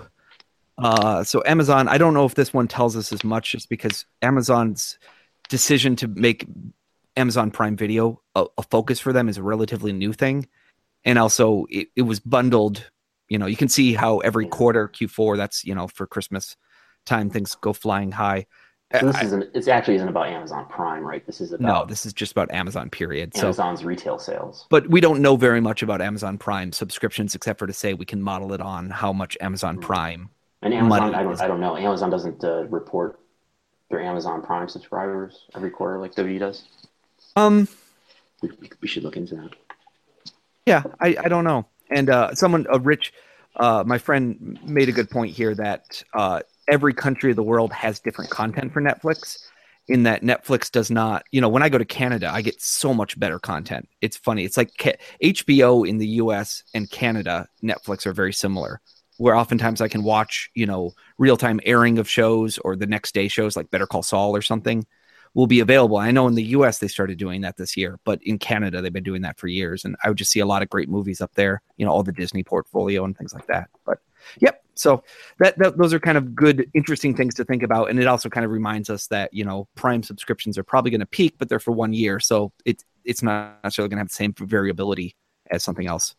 Uh, so Amazon, I don't know if this one tells us as much just because Amazon's decision to make Amazon Prime Video a, a focus for them is a relatively new thing. And also it, it was bundled, you know, you can see how every quarter Q four, that's, you know, for Christmas time, things go flying high. So this I, isn't, it actually isn't about Amazon Prime, right? This is about no, this is just about Amazon period. Amazon's so, retail sales. But we don't know very much about Amazon Prime subscriptions, except for to say we can model it on how much Amazon Prime. And Amazon, I don't, I don't know. Amazon doesn't uh, report their Amazon Prime subscribers every quarter like W W E does. Um, we, we should look into that. Yeah, I, I don't know. And uh, someone, a rich, uh, my friend made a good point here that uh, every country of the world has different content for Netflix, in that Netflix does not, you know, when I go to Canada, I get so much better content. It's funny. It's like K- H B O in the U S and Canada, Netflix are very similar, where oftentimes I can watch, you know, real-time airing of shows or the next day shows like Better Call Saul or something will be available. I know in the U S they started doing that this year, but in Canada they've been doing that for years. And I would just see a lot of great movies up there, you know, all the Disney portfolio and things like that. But yep. So that, that those are kind of good, interesting things to think about. And it also kind of reminds us that, you know, Prime subscriptions are probably going to peak, but they're for one year. So it's, it's not necessarily going to have the same variability as something else.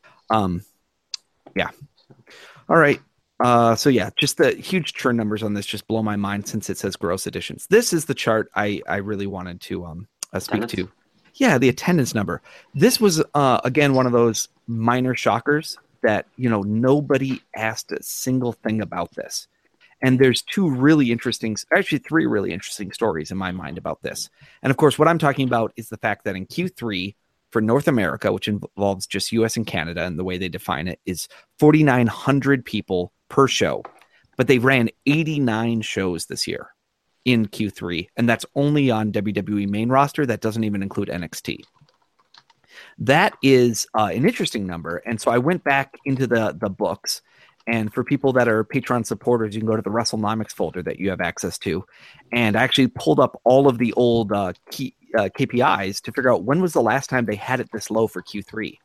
Um, yeah. All right. Uh, so yeah, just the huge churn numbers on this just blow my mind since it says gross additions. This is the chart I, I really wanted to um uh, speak attendance? to. Yeah, the attendance number. This was uh again one of those minor shockers that, you know, nobody asked a single thing about this. And there's two really interesting, actually three really interesting stories in my mind about this. And of course, what I'm talking about is the fact that in Q three for North America, which involves just U S and Canada, and the way they define it is forty-nine hundred people per show, but they ran eighty-nine shows this year in Q three, and that's only on W W E main roster. That doesn't even include N X T. That is uh, an interesting number, and so I went back into the the books, and for people that are Patreon supporters, you can go to the WrestleNomics folder that you have access to, and I actually pulled up all of the old uh, key, uh, K P Is to figure out when was the last time they had it this low for Q three.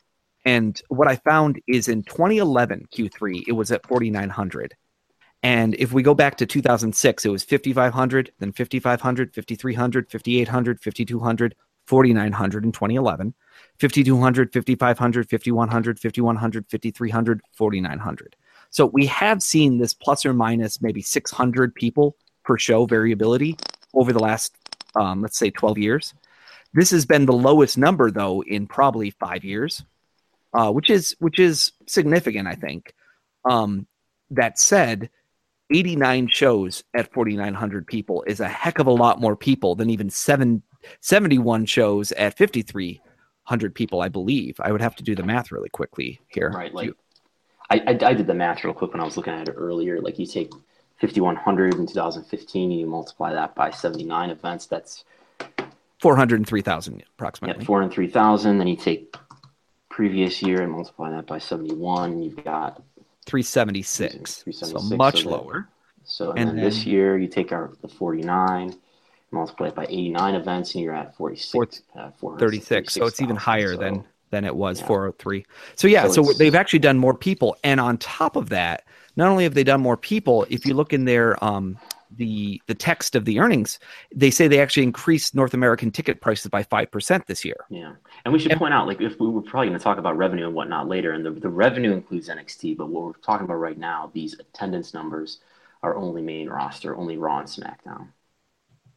And what I found is in twenty eleven Q three, it was at forty-nine hundred. And if we go back to two thousand six, it was fifty-five hundred, then fifty-five hundred, fifty-three hundred, fifty-eight hundred, fifty-two hundred, forty-nine hundred in twenty eleven, fifty-two hundred, fifty-five hundred, fifty-one hundred, fifty-one hundred, fifty-three hundred, forty-nine hundred. So we have seen this plus or minus maybe six hundred people per show variability over the last, um, let's say, twelve years. This has been the lowest number, though, in probably five years. Uh, which is which is significant, I think. Um, that said, eighty-nine shows at forty-nine hundred people is a heck of a lot more people than even seven, seventy-one shows at fifty-three hundred people, I believe. I would have to do the math really quickly here. Right, like I, I, I did the math real quick when I was looking at it earlier. Like you take fifty-one hundred in two thousand fifteen, and you multiply that by seventy-nine events. That's four hundred three thousand approximately. Yeah, four hundred three thousand. Then you take previous year and multiply that by seventy-one, you've got three seventy-six, three so seventy-six, much so lower. So and, and then, then this year you take our the forty-nine, multiply it by eighty-nine events, and you're at forty-six, uh, thirty-six. So it's even higher so, than than it was yeah. four oh three. So yeah, so, so they've actually done more people, and on top of that, not only have they done more people, if you look in their um the the text of the earnings, they say they actually increased North American ticket prices by five percent this year. Yeah. And we should and, point out, like, if we were probably going to talk about revenue and whatnot later, and the, the revenue includes N X T, but what we're talking about right now, these attendance numbers are only main roster, only Raw and SmackDown.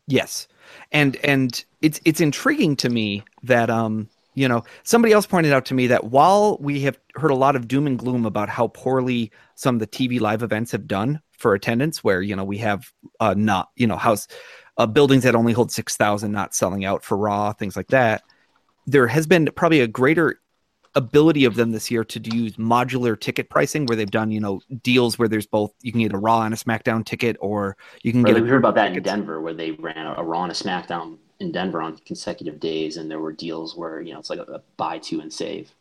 Yes, and and it's it's intriguing to me that um you know somebody else pointed out to me that while we have heard a lot of doom and gloom about how poorly some of the T V live events have done for attendance, where you know we have uh not you know house uh, buildings that only hold six thousand not selling out for Raw, things like that, there has been probably a greater ability of them this year to use modular ticket pricing, where they've done you know deals where there's both, you can get a Raw and a SmackDown ticket, or you can Right, get we a heard about that tickets. in Denver, where they ran a, a Raw and a SmackDown in Denver on consecutive days, and there were deals where you know it's like a, a buy two and save.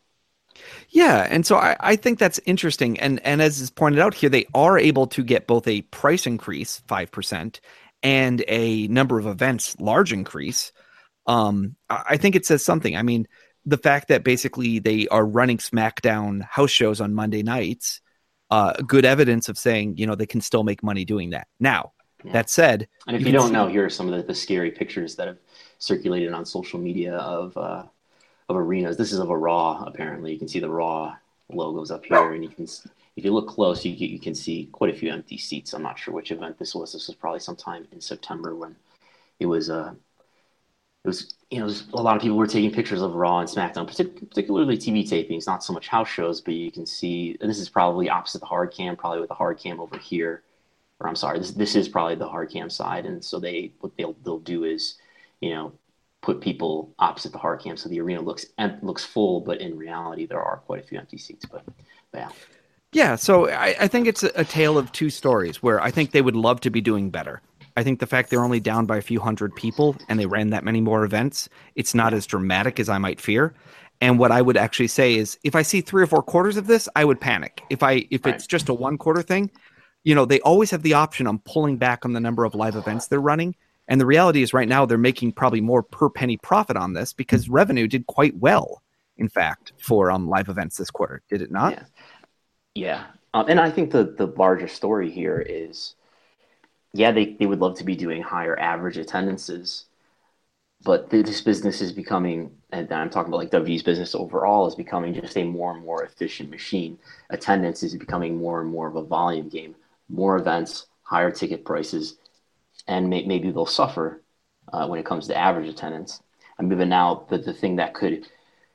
Yeah, and so I, I think that's interesting. And and as is pointed out here, they are able to get both a price increase, five percent, and a number of events large increase. Um, I I think it says something. I mean, the fact that basically they are running SmackDown house shows on Monday nights, uh, good evidence of saying, you know, they can still make money doing that. Now, Yeah. that said, And if you, can don't see- know, here are some of the, the scary pictures that have circulated on social media of uh, of arenas. This is of a Raw, apparently. You can see the Raw logos up here, and you can, s- if you look close, you, can- you can see quite a few empty seats. I'm not sure which event this was. This was probably sometime in September when it was uh, it was you know, a lot of people were taking pictures of Raw and SmackDown, partic- particularly T V tapings, not so much house shows, but you can see this is probably opposite the hard cam, probably with the hard cam over here. Or I'm sorry, this this is probably the hard cam side, and so they what they'll they'll do is, you know, put people opposite the hard cam, so the arena looks em- looks full, but in reality there are quite a few empty seats. But, but yeah, Yeah, so I, I think it's a, a tale of two stories, where I think they would love to be doing better. I think the fact they're only down by a few hundred people and they ran that many more events, it's not as dramatic as I might fear. And what I would actually say is, if I see three or four quarters of this, I would panic. If I if Right. it's just a one quarter thing, you know, they always have the option on pulling back on the number of live events they're running. And the reality is, right now they're making probably more per penny profit on this, because revenue did quite well, in fact, for um live events this quarter. Did it not? yeah, yeah. Um, and I think the the larger story here is, yeah, they, they would love to be doing higher average attendances, but th- this business is becoming, and I'm talking about like W W E's business overall, is becoming just a more and more efficient machine. Attendance is becoming more and more of a volume game. More events, higher ticket prices, and may- maybe they'll suffer uh, when it comes to average attendance. I mean, but now the, the thing that could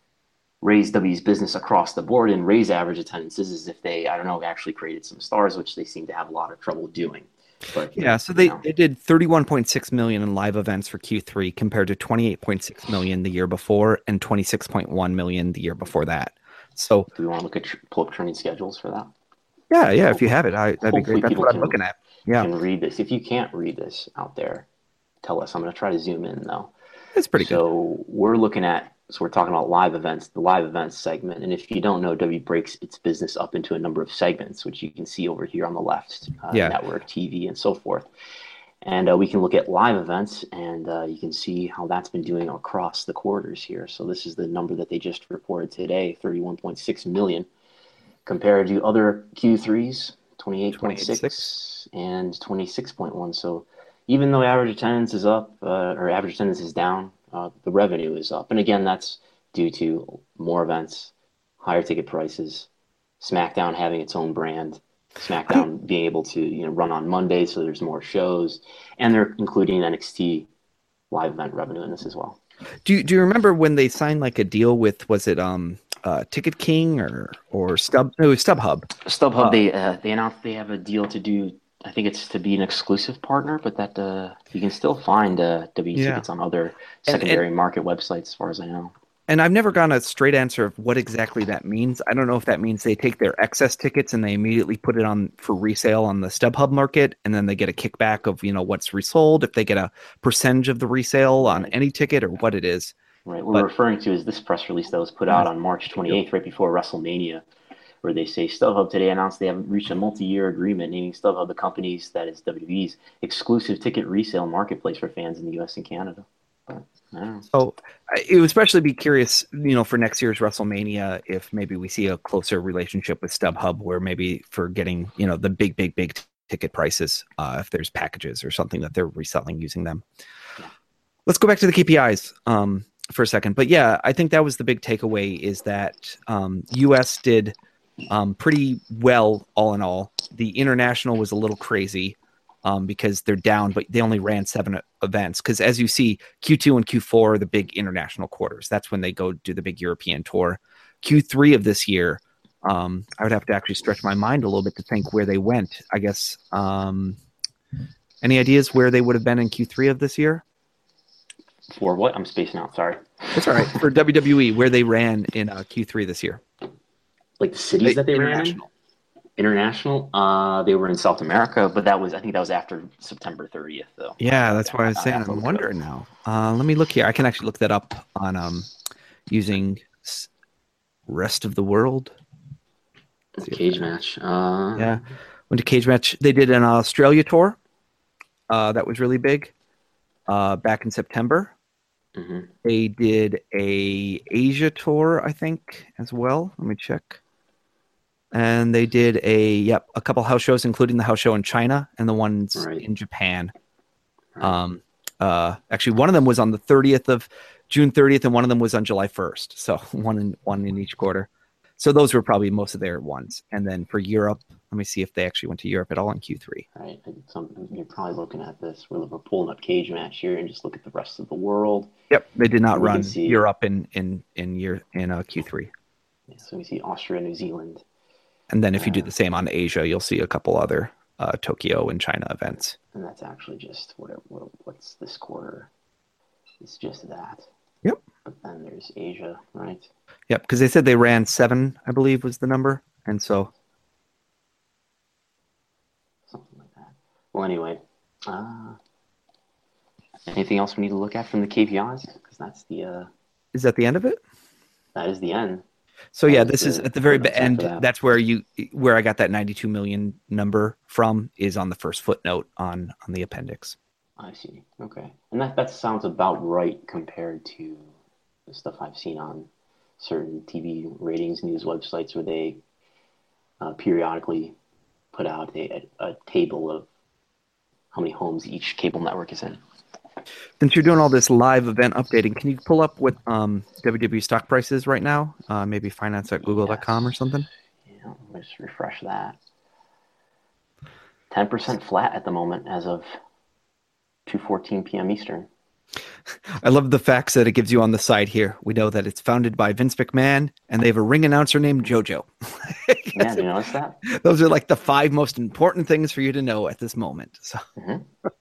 raise W W E's business across the board and raise average attendances is if they, I don't know, actually created some stars, which they seem to have a lot of trouble doing. But Yeah, so you they, know. they did thirty-one point six million in live events for Q three, compared to twenty-eight point six million the year before and twenty-six point one million the year before that. So Do we want to look at tr- pull up trending schedules for that? yeah, yeah, if you have it, I, that'd be Hopefully great. That's people what I'm can- looking at. Yeah, Can read this. If you can't read this out there, tell us. I'm going to try to zoom in though. it's pretty good. So we're looking at, so we're talking about live events, the live events segment. And if you don't know, W W E breaks its business up into a number of segments, which you can see over here on the left, uh, Yeah. network, T V, and so forth. And uh, we can look at live events, and uh, you can see how that's been doing across the quarters here. So this is the number that they just reported today, thirty-one point six million, compared to other Q threes, twenty-eight point six and twenty-six point one. So even though average attendance is up, uh, or average attendance is down, uh, the revenue is up. And again, that's due to more events, higher ticket prices, SmackDown having its own brand, SmackDown being able to you know run on Monday, so there's more shows, and they're including N X T live event revenue in this as well. Do you, do you remember when they signed like a deal with, was it um uh Ticket King or or Stub no, it was StubHub? StubHub, Uh, they uh, they announced they have a deal to do. I think it's to be an exclusive partner, but that uh, you can still find uh, W Yeah. tickets on other And- secondary market websites, as far as I know. And I've never gotten a straight answer of what exactly that means. I don't know if that means they take their excess tickets and they immediately put it on for resale on the StubHub market, and then they get a kickback of, you know, what's resold, if they get a percentage of the resale on any ticket, or what it is. Right. What But- we're referring to is this press release that was put out on March twenty-eighth, right before WrestleMania, where they say StubHub today announced they have reached a multi-year agreement naming StubHub the company's, that is W W E's, exclusive ticket resale marketplace for fans in the U S and Canada. But, I don't know. So I- it would especially be curious, you know, for next year's WrestleMania, if maybe we see a closer relationship with StubHub, where maybe for getting, you know, the big, big, big t- ticket prices, uh, if there's packages or something that they're reselling using them. Yeah. Let's go back to the K P Is um, for a second. But yeah, I think that was the big takeaway, is that um, U S did um, pretty well all in all. The international was a little crazy. um, because they're down, but they only ran seven events. Because as you see, Q two and Q four are the big international quarters. That's when they go do the big European tour. Q three of this year, um, I would have to actually stretch my mind a little bit to think where they went. I guess. Um, any ideas where they would have been in Q three of this year? For what? I'm spacing out. Sorry. That's all right. For W W E, where they ran in uh, Q three this year. Like the cities that they ran in? International. Uh, they were in South America, but that was I think that was after September thirtieth, though. Yeah, that's why I was I- I saying. have to I'm look it wondering now. Uh, let me look here. I can actually look that up on um, using s- rest of the world. Cage match. Uh, Yeah, went to Cage Match. They did an Australia tour. Uh, that was really big. Uh, back in September. hmm They did a Asia tour, I think, as well. Let me check. And they did a yep a couple house shows, including the house show in China and the ones Right. in Japan. Right. Um, uh, actually, one of them was on the thirtieth of June thirtieth, and one of them was on July first. So one in one in each quarter. So those were probably most of their ones. And then for Europe, let me see if they actually went to Europe at all in Q three. Right. And some, you're probably looking at this. We're, we're pulling up Cage match here and just look at the rest of the world. Yep, they did not We can run see- Europe in in in year in uh, Q three. So we see Austria, New Zealand. And then if you do the same on Asia, you'll see a couple other uh, Tokyo and China events. And that's actually just what, it, what what's this quarter? It's just that. Yep. But then there's Asia, right? Yep, because they said they ran seven, I believe was the number. And so, Something like that. Well, anyway, uh, anything else we need to look at from the K P Is? Because that's the uh, is that the end of it? that is the end. So yeah, That this was is the at the very footnotes end. after that. That's where you where I got that ninety-two million number from is on the first footnote on on the appendix. I see. Okay, and that that sounds about right compared to the stuff I've seen on certain T V ratings news websites where they uh, periodically put out a, a, a table of how many homes each cable network is in. Since you're doing all this live event updating, can you pull up what um, W W E stock price is right now? Uh, maybe finance at google dot com or something? Yeah, let's just refresh that. ten percent flat at the moment as of two fourteen p.m. Eastern. I love the facts that it gives you on the side here. We know that it's founded by Vince McMahon, and they have a ring announcer named JoJo. Yeah, do you notice that? Those are like the five most important things for you to know at this moment. So, Mhm.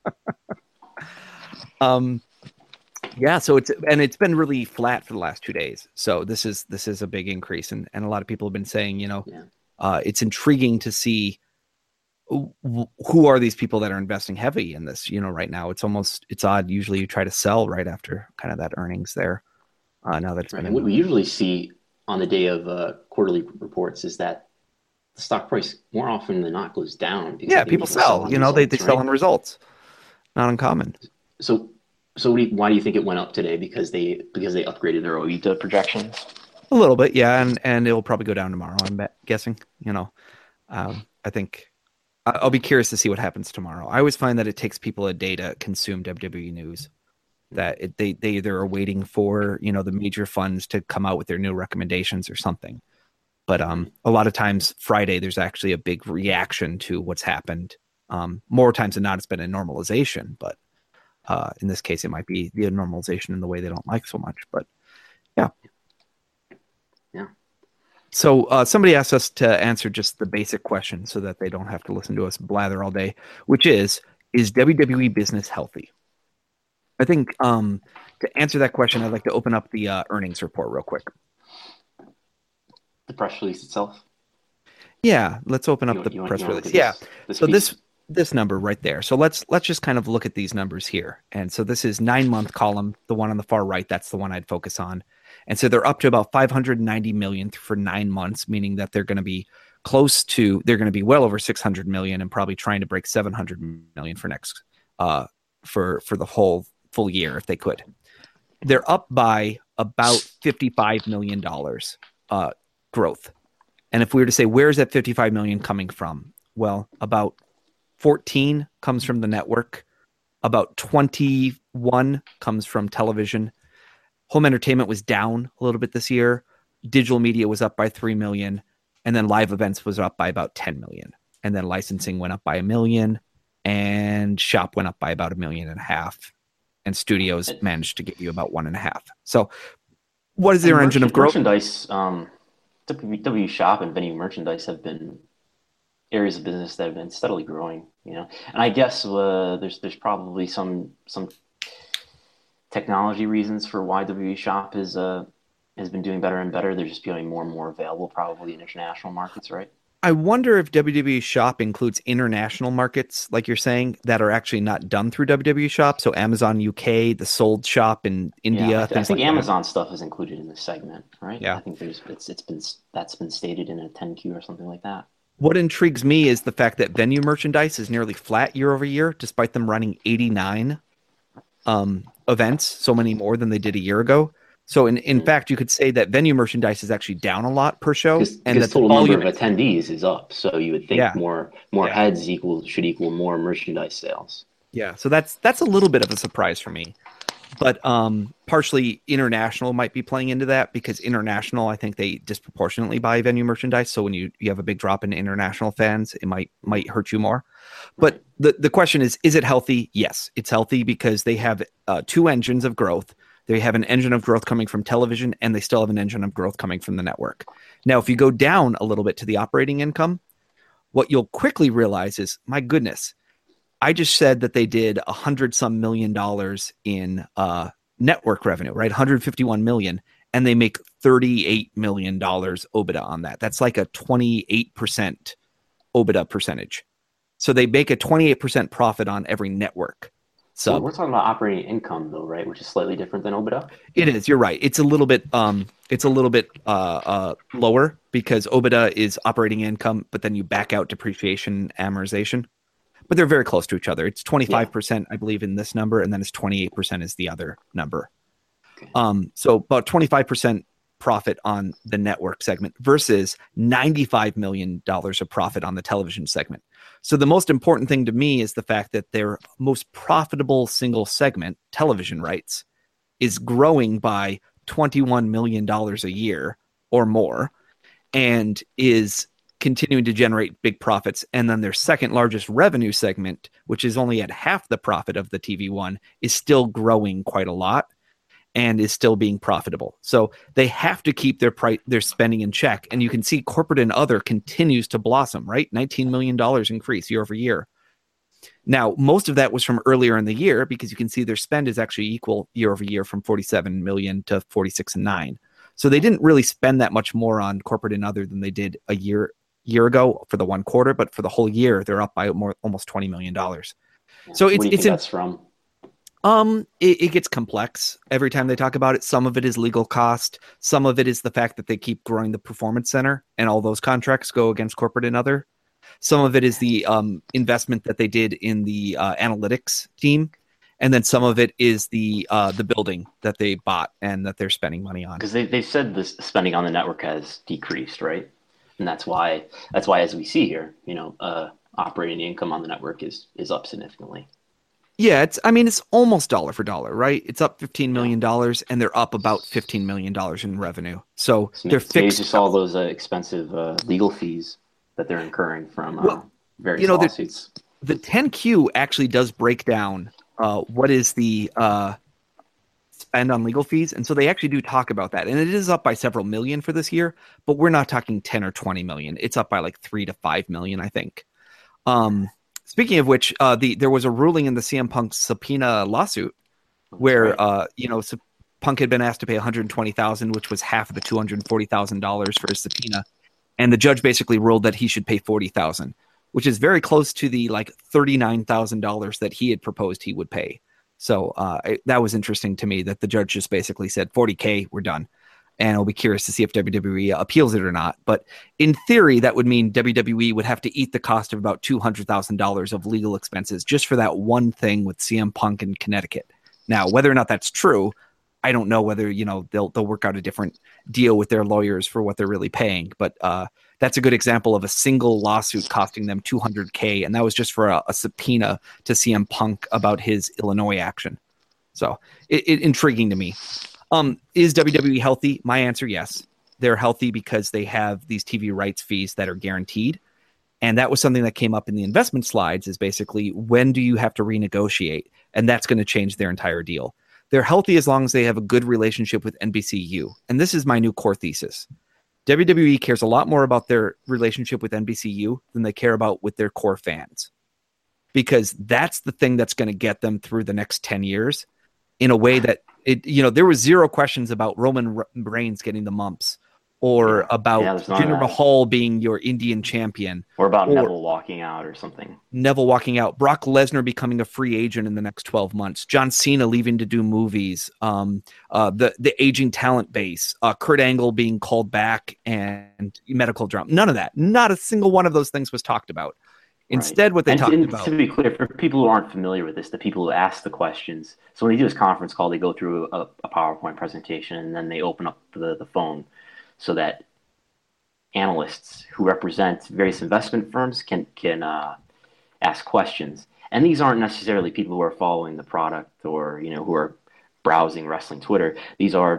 um, yeah. So it's and it's been really flat for the last two days. So this is this is a big increase, and and a lot of people have been saying, you know, Yeah. uh, it's intriguing to see wh- who are these people that are investing heavy in this. You know, right now it's almost it's odd. Usually you try to sell right after kind of that earnings there. Uh, now that it's Right. been And what we usually see on the day of uh, quarterly reports is that the stock price more often than not goes down. because I yeah, think people sell. on You know, they they results, sell right? on results. Not uncommon. So, so what do you, why do you think it went up today? Because they because they upgraded their O I B I projections. A little bit, yeah, and and it'll probably go down tomorrow. I'm bet- guessing. You know, um, I think I- I'll be curious to see what happens tomorrow. I always find that it takes people a day to consume W W E news. That it, they they either are waiting for you know the major funds to come out with their new recommendations or something. But um, a lot of times Friday there's actually a big reaction to what's happened. Um, more times than not, it's been a normalization, but uh, in this case, it might be the normalization in the way they don't like so much. But yeah. Yeah. So uh, somebody asked us to answer just the basic question so that they don't have to listen to us blather all day, which is, is W W E business healthy? I think um, to answer that question, I'd like to open up the uh, earnings report real quick. The press release itself. Yeah, let's open up You- the you want- press you wanna look release. at Yeah. this- this So piece? this this number right there. So let's let's just kind of look at these numbers here. And so this is nine month column, the one on the far right. That's the one I'd focus on. And so they're up to about five hundred ninety million for nine months, meaning that they're going to be close to they're going to be well over six hundred million and probably trying to break seven hundred million for next uh for for the whole full year if they could. They're up by about fifty-five million dollars uh growth. And if we were to say, where's that fifty-five million coming from? Well, about fourteen comes from the network. About twenty-one comes from television. Home entertainment was down a little bit this year. Digital media was up by three million. And then live events was up by about ten million. And then licensing went up by a million. And and shop went up by about a million and a half, and studios managed to get you about one and a half. So what is their engine of growth? Merchandise, um, W W E Shop and venue merchandise have been areas of business that have been steadily growing, you know. And I guess uh, there's there's probably some some technology reasons for why W W E Shop is uh has been doing better and better. They're just becoming more and more available, probably in international markets, right? I wonder if W W E Shop includes international markets, like you're saying, that are actually not done through W W E Shop. So Amazon U K, the Sold Shop in India. Yeah, I, th- I think like Amazon that. stuff is included in this segment, right? Yeah, I think there's it's it's been that's been stated in a ten Q or something like that. What intrigues me is the fact that venue merchandise is nearly flat year over year, despite them running eighty-nine um, events, so many more than they did a year ago. So in, in mm-hmm. fact, you could say that venue merchandise is actually down a lot per show. And the total number of attendees is up. So you would think yeah. more more yeah. heads equal should equal more merchandise sales. Yeah, so that's that's a little bit of a surprise for me. But um, partially international might be playing into that because international, I think they disproportionately buy venue merchandise. So when you, you have a big drop in international fans, it might might hurt you more. But right. the, the question is, is it healthy? Yes, it's healthy because they have uh, two engines of growth. They have an engine of growth coming from television, and they still have an engine of growth coming from the network. Now, if you go down a little bit to the operating income, what you'll quickly realize is, my goodness, I just said that they did a hundred some million dollars in uh, network revenue, right? one hundred fifty-one million, and they make thirty-eight million dollars OIBDA on that. That's like a twenty-eight percent OIBDA percentage. So they make a twenty-eight percent profit on every network. So sub. We're talking about operating income, though, right? Which is slightly different than OIBDA. It is. You're right. It's a little bit. Um, it's a little bit uh, uh, lower because OIBDA is operating income, but then you back out depreciation, amortization. But they're very close to each other. It's twenty-five percent, yeah. I believe, in this number, and then it's twenty-eight percent is the other number. Okay. Um, so about twenty-five percent profit on the network segment versus ninety-five million dollars of profit on the television segment. So the most important thing to me is the fact that their most profitable single segment, television rights, is growing by twenty-one million dollars a year or more and is continuing to generate big profits. And then their second largest revenue segment, which is only at half the profit of the T V one, is still growing quite a lot and is still being profitable. So they have to keep their price, their spending in check. And you can see corporate and other continues to blossom, right? nineteen million dollars increase year over year. Now, most of that was from earlier in the year because you can see their spend is actually equal year over year from forty-seven million to forty-six and nine. So they didn't really spend that much more on corporate and other than they did a year year ago for the one quarter, but for the whole year, they're up by more almost twenty million dollars. Yeah. So it's, what do you it's think in, that's from? Um, it, it gets complex every time they talk about it. Some of it is legal cost. Some of it is the fact that they keep growing the performance center and all those contracts go against corporate and other. Some of it is the um, investment that they did in the uh, analytics team. And then some of it is the uh, the building that they bought and that they're spending money on. Because they, they said the spending on the network has decreased, right? And that's why, that's why, as we see here, you know, uh, operating income on the network is is up significantly. Yeah, it's. I mean, it's almost dollar for dollar, right? It's up fifteen million dollars, and they're up about fifteen million dollars in revenue. So, so they're fixed. Just all those uh, expensive uh, legal fees that they're incurring from uh, well, various you know, lawsuits. The, the ten Q actually does break down uh, what is the uh, spend on legal fees, and so they actually do talk about that, and it is up by several million for this year. But we're not talking ten or twenty million. It's up by like three to five million, I think. Um. Speaking of which, uh, the there was a ruling in the C M Punk subpoena lawsuit where right. uh, you know Punk had been asked to pay one hundred twenty thousand dollars, which was half of the two hundred forty thousand dollars for his subpoena, and the judge basically ruled that he should pay forty thousand dollars, which is very close to the like thirty-nine thousand dollars that he had proposed he would pay. So uh, I, that was interesting to me that the judge just basically said forty K, we're done. And I'll be curious to see if W W E appeals it or not. But in theory, that would mean W W E would have to eat the cost of about two hundred thousand dollars of legal expenses just for that one thing with C M Punk in Connecticut. Now, whether or not that's true, I don't know whether, you know, they'll they'll work out a different deal with their lawyers for what they're really paying. But uh, that's a good example of a single lawsuit costing them two hundred K. And that was just for a, a subpoena to C M Punk about his Illinois action. So it, it intriguing to me. Um, is W W E healthy? My answer, yes. They're healthy because they have these T V rights fees that are guaranteed. And that was something that came up in the investment slides is basically, when do you have to renegotiate? And that's going to change their entire deal. They're healthy as long as they have a good relationship with N B C U. And this is my new core thesis. W W E cares a lot more about their relationship with N B C U than they care about with their core fans. Because that's the thing that's going to get them through the next ten years in a way that, it, you know, there was zero questions about Roman Reigns getting the mumps, or yeah. about yeah, Jinder Mahal being your Indian champion. Or about or Neville walking out or something. Neville walking out. Brock Lesnar becoming a free agent in the next twelve months. John Cena leaving to do movies. Um, uh, the, the aging talent base. Uh, Kurt Angle being called back and medical drama. None of that. Not a single one of those things was talked about. Instead, right. what they and, talked and about... To be clear, for people who aren't familiar with this, the people who ask the questions, so when they do this conference call, they go through a, a PowerPoint presentation, and then they open up the, the phone so that analysts who represent various investment firms can can uh, ask questions. And these aren't necessarily people who are following the product or, you know, who are browsing wrestling Twitter. These are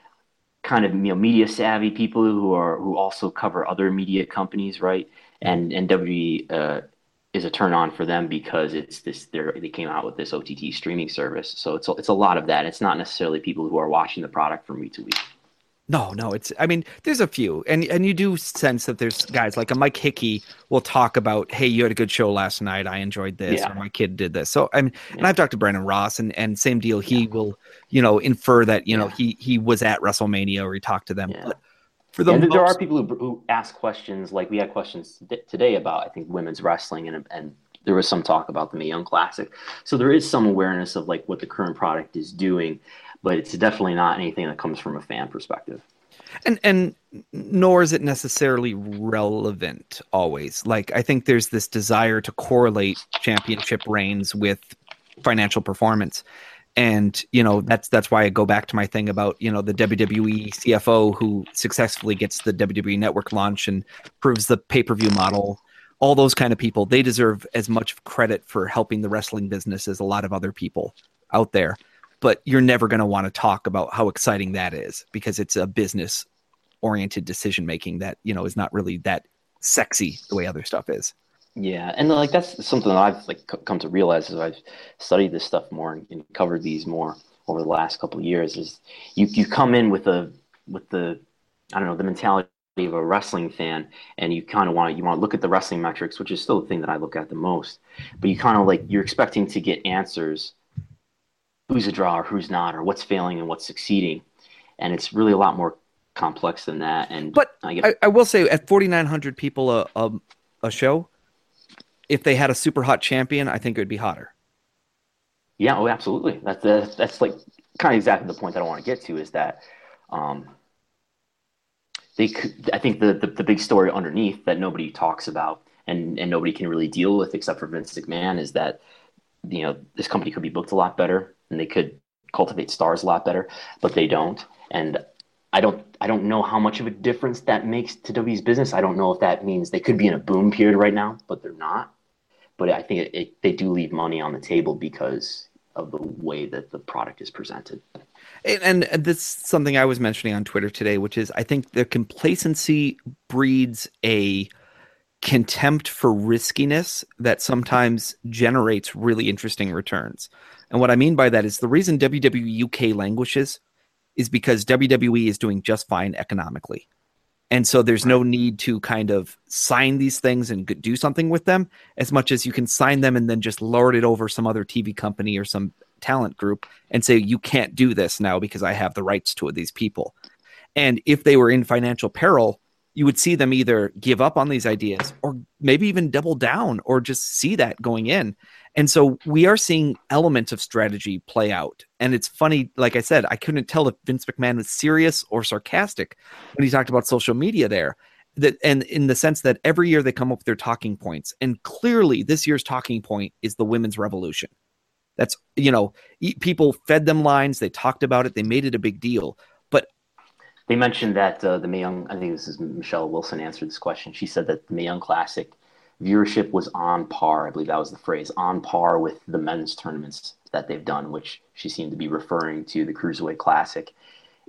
kind of, you know, media savvy people who are who also cover other media companies, right? And and W W E uh, is a turn on for them because it's this they they came out with this O T T streaming service. So it's a, it's a lot of that. It's not necessarily people who are watching the product from week to week. No, no, it's, I mean, there's a few, and and you do sense that there's guys like a Mike Hickey will talk about, hey, you had a good show last night. I enjoyed this, yeah. or my kid did this. So I mean, yeah. and I've talked to Brandon Ross, and, and same deal. He yeah. will, you know, infer that, you know, yeah. he, he was at WrestleMania or he talked to them. Yeah. But for the yeah, most... there are people who, who ask questions, like we had questions today about, I think, women's wrestling, and and there was some talk about the Mae Young Classic. So there is some awareness of like what the current product is doing, but it's definitely not anything that comes from a fan perspective. And and nor is it necessarily relevant always. Like, I think there's this desire to correlate championship reigns with financial performance. And, you know, that's that's why I go back to my thing about, you know, the W W E C F O who successfully gets the W W E Network launch and proves the pay-per-view model. All those kind of people, they deserve as much credit for helping the wrestling business as a lot of other people out there. But you're never going to want to talk about how exciting that is because it's a business oriented decision making that, you know, is not really that sexy the way other stuff is. Yeah. And like, that's something that I've like come to realize as I've studied this stuff more and, and covered these more over the last couple of years is you, you come in with a, with the, I don't know, the mentality of a wrestling fan, and you kind of want to, you want to look at the wrestling metrics, which is still the thing that I look at the most, but you kind of like, you're expecting to get answers. Who's a draw or who's not, or what's failing and what's succeeding. And it's really a lot more complex than that. And But I, get... I, I will say at forty-nine hundred people a, a, a show, if they had a super hot champion, I think it would be hotter. Yeah, oh, absolutely. That's, that's, that's like kind of exactly the point that I want to get to is that um, they could, I think the, the, the big story underneath that nobody talks about and, and nobody can really deal with except for Vince McMahon is that, you know, this company could be booked a lot better and they could cultivate stars a lot better, but they don't. And I don't, I don't know how much of a difference that makes to W W E's business. I don't know if that means they could be in a boom period right now, but they're not. But I think it, it, they do leave money on the table because of the way that the product is presented. And, and this is something I was mentioning on Twitter today, which is I think the complacency breeds a contempt for riskiness that sometimes generates really interesting returns. And what I mean by that is the reason W W E U K languishes is because W W E is doing just fine economically. And so there's no need to kind of sign these things and do something with them as much as you can sign them and then just lord it over some other T V company or some talent group and say, you can't do this now because I have the rights to these people. And if they were in financial peril, you would see them either give up on these ideas or maybe even double down or just see that going in. And so we are seeing elements of strategy play out. And it's funny, like I said, I couldn't tell if Vince McMahon was serious or sarcastic when he talked about social media there. That, and in the sense that every year they come up with their talking points. And clearly this year's talking point is the women's revolution. That's, you know, people fed them lines. They talked about it. They made it a big deal. But they mentioned that uh, the Mae Young, I think this is Michelle Wilson answered this question. She said that the Mae Young Classic viewership was on par. I believe that was the phrase, on par with the men's tournaments that they've done, which she seemed to be referring to the Cruiserweight Classic.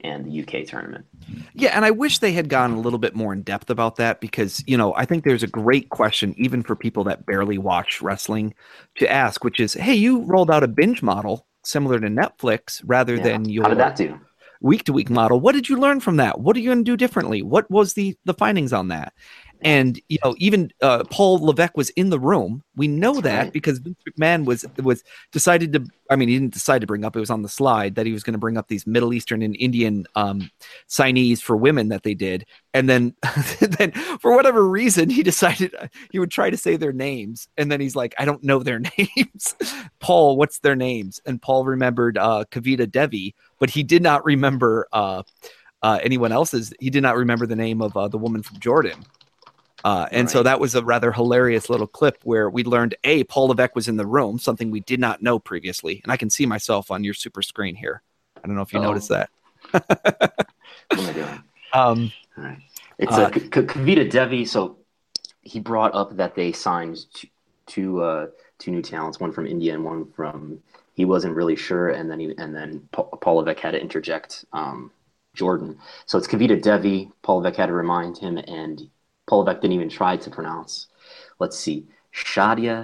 and the U K tournament. Yeah, and I wish they had gone a little bit more in depth about that because, you know, I think there's a great question, even for people that barely watch wrestling, to ask, which is, hey, you rolled out a binge model similar to Netflix rather Yeah. than your How did that do? week-to-week model. What did you learn from that? What are you going to do differently? What was the the findings on that? And, you know, even uh, Paul Levesque was in the room. We know That's that right. because Vince McMahon was was decided to, I mean, he didn't decide to bring up, it was on the slide that he was going to bring up these Middle Eastern and Indian um, signees for women that they did. And then, then for whatever reason, he decided he would try to say their names. And then he's like, I don't know their names. Paul, what's their names? And Paul remembered uh, Kavita Devi, but he did not remember uh, uh, anyone else's. He did not remember the name of uh, the woman from Jordan. Uh, and Right. so that was a rather hilarious little clip where we learned, A, Paul Levesque was in the room, something we did not know previously. And I can see myself on your super screen here. I don't know if you Uh-oh. noticed that. What am I doing? Um, All right. It's Uh, uh, K- K- Kavita Devi. So he brought up that they signed two, two, uh, two new talents, one from India and one from. He wasn't really sure, and then he and then Pa- Paul Levesque had to interject um, Jordan. So it's Kavita Devi. Paul Levesque had to remind him, and Paul Levesque didn't even try to pronounce. Let's see, Shadia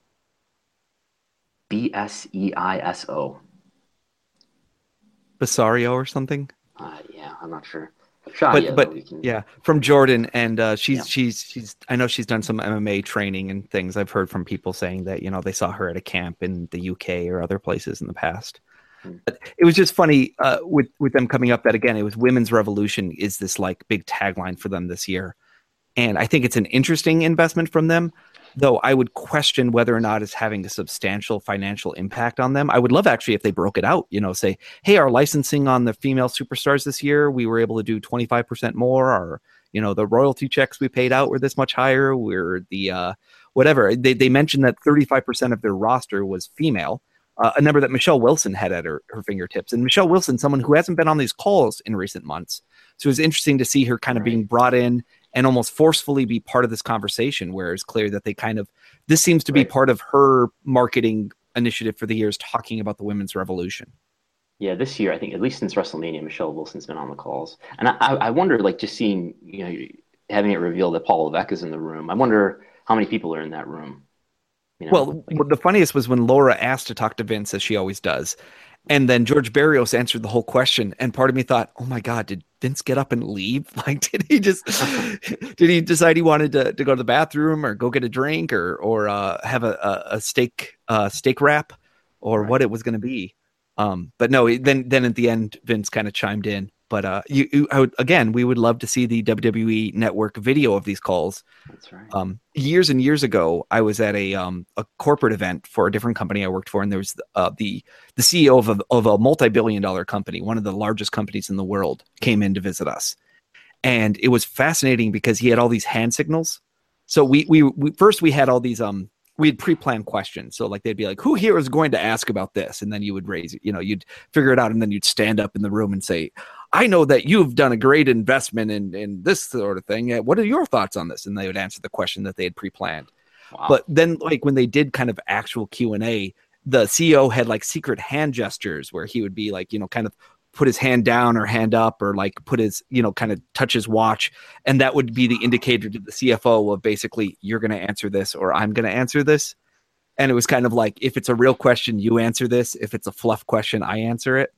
B S E I S O. Basario or something. Uh, yeah, I'm not sure. But Shadia, but though, we can, yeah, from Jordan, and uh, she's Yeah. she's she's. I know she's done some M M A training and things. I've heard from people saying that, you know, they saw her at a camp in the U K or other places in the past. Hmm. But it was just funny uh, with with them coming up that again, it was Women's Revolution is this like big tagline for them this year, and I think it's an interesting investment from them. Though I would question whether or not it's having a substantial financial impact on them. I would love actually if they broke it out, you know, say, hey, our licensing on the female superstars this year, we were able to do twenty-five percent more, or, you know, the royalty checks we paid out were this much higher. We're the, uh, whatever. They, they mentioned that thirty-five percent of their roster was female, uh, a number that Michelle Wilson had at her, her fingertips. And Michelle Wilson, someone who hasn't been on these calls in recent months. So it was interesting to see her kind of Right. being brought in and almost forcefully be part of this conversation, where it's clear that they kind of, this seems to be Right. part of her marketing initiative for the years, talking about the women's revolution. Yeah, this year, I think, at least since WrestleMania, Michelle Wilson's been on the calls. And I, I I wonder, like, just seeing, you know, having it revealed that Paul Levesque is in the room, I wonder how many people are in that room. You know? Well, Like, the funniest was when Laura asked to talk to Vince, as she always does. And then George Barrios answered the whole question. And part of me thought, oh my God, did Vince get up and leave? Like, did he just, did he decide he wanted to, to go to the bathroom or go get a drink or, or uh, have a, a, a steak, uh, steak wrap or Right. what it was going to be? Um, but no, then, then at the end, Vince kind of chimed in. But uh, you, you I would, again, we would love to see the W W E Network video of these calls. that's right. Um, years and years ago, I was at a um, a corporate event for a different company I worked for, and there was uh, the the C E O of a, of a multi-billion dollar company, one of the largest companies in the world, came in to visit us, and it was fascinating because he had all these hand signals. So we we, we first we had all these um we had pre-planned questions. So like they'd be like, who here is going to ask about this? And then you would raise, you know, you'd figure it out, and then you'd stand up in the room and say, I know that you've done a great investment in, in this sort of thing. What are your thoughts on this? And they would answer the question that they had pre-planned. Wow. But then like when they did kind of actual Q and A, the C E O had like secret hand gestures where he would be like, you know, kind of put his hand down or hand up or like put his, you know, kind of touch his watch. And that would be the indicator to the C F O of basically, you're going to answer this or I'm going to answer this. And it was kind of like, if it's a real question, you answer this. If it's a fluff question, I answer it.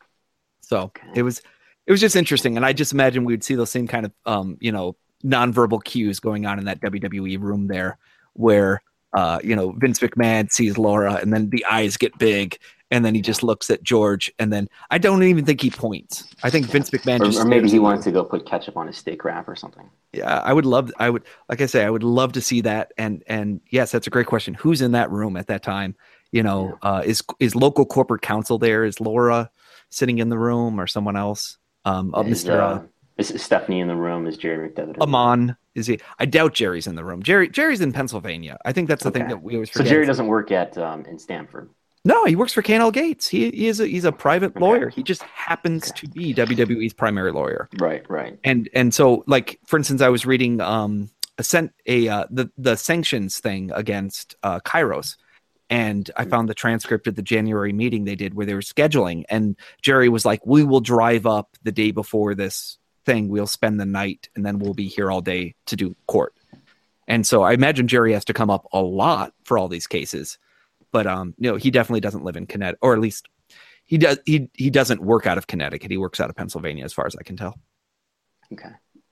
So Okay. it was, it was just interesting. And I just imagine we would see those same kind of, um, you know, nonverbal cues going on in that W W E room there where, uh, you know, Vince McMahon sees Laura and then the eyes get big and then he just looks at George and then I don't even think he points. I think Vince McMahon just or, or maybe stares he at wanted him. to go put ketchup on his steak wrap or something. Yeah, I would love, I would, like I say, I would love to see that. And, and yes, that's a great question. Who's in that room at that time? You know, uh, is, is local corporate counsel there? Is Laura sitting in the room or someone else? Um, uh, Is, Mister uh, Uh, is Stephanie in the room? Is Jerry McDevitt in the room? Amon, is he? I doubt Jerry's in the room. Jerry, Jerry's in Pennsylvania. I think that's the thing Okay. that we always So forget. Jerry doesn't work at um, in Stanford. No, he works for K and L Gates. He, he is a, he's a private Okay. lawyer. He just happens Okay. to be W W E's primary lawyer. Right, right. And and so, like for instance, I was reading um a sent a uh, the the sanctions thing against uh, Kairos, And I found the transcript of the January meeting they did where they were scheduling. And Jerry was like, we will drive up the day before this thing. We'll spend the night and then we'll be here all day to do court. And so I imagine Jerry has to come up a lot for all these cases. But um, you know, he definitely doesn't live in Connecticut, or at least he does. He he doesn't work out of Connecticut. He works out of Pennsylvania, as far as I can tell. Okay.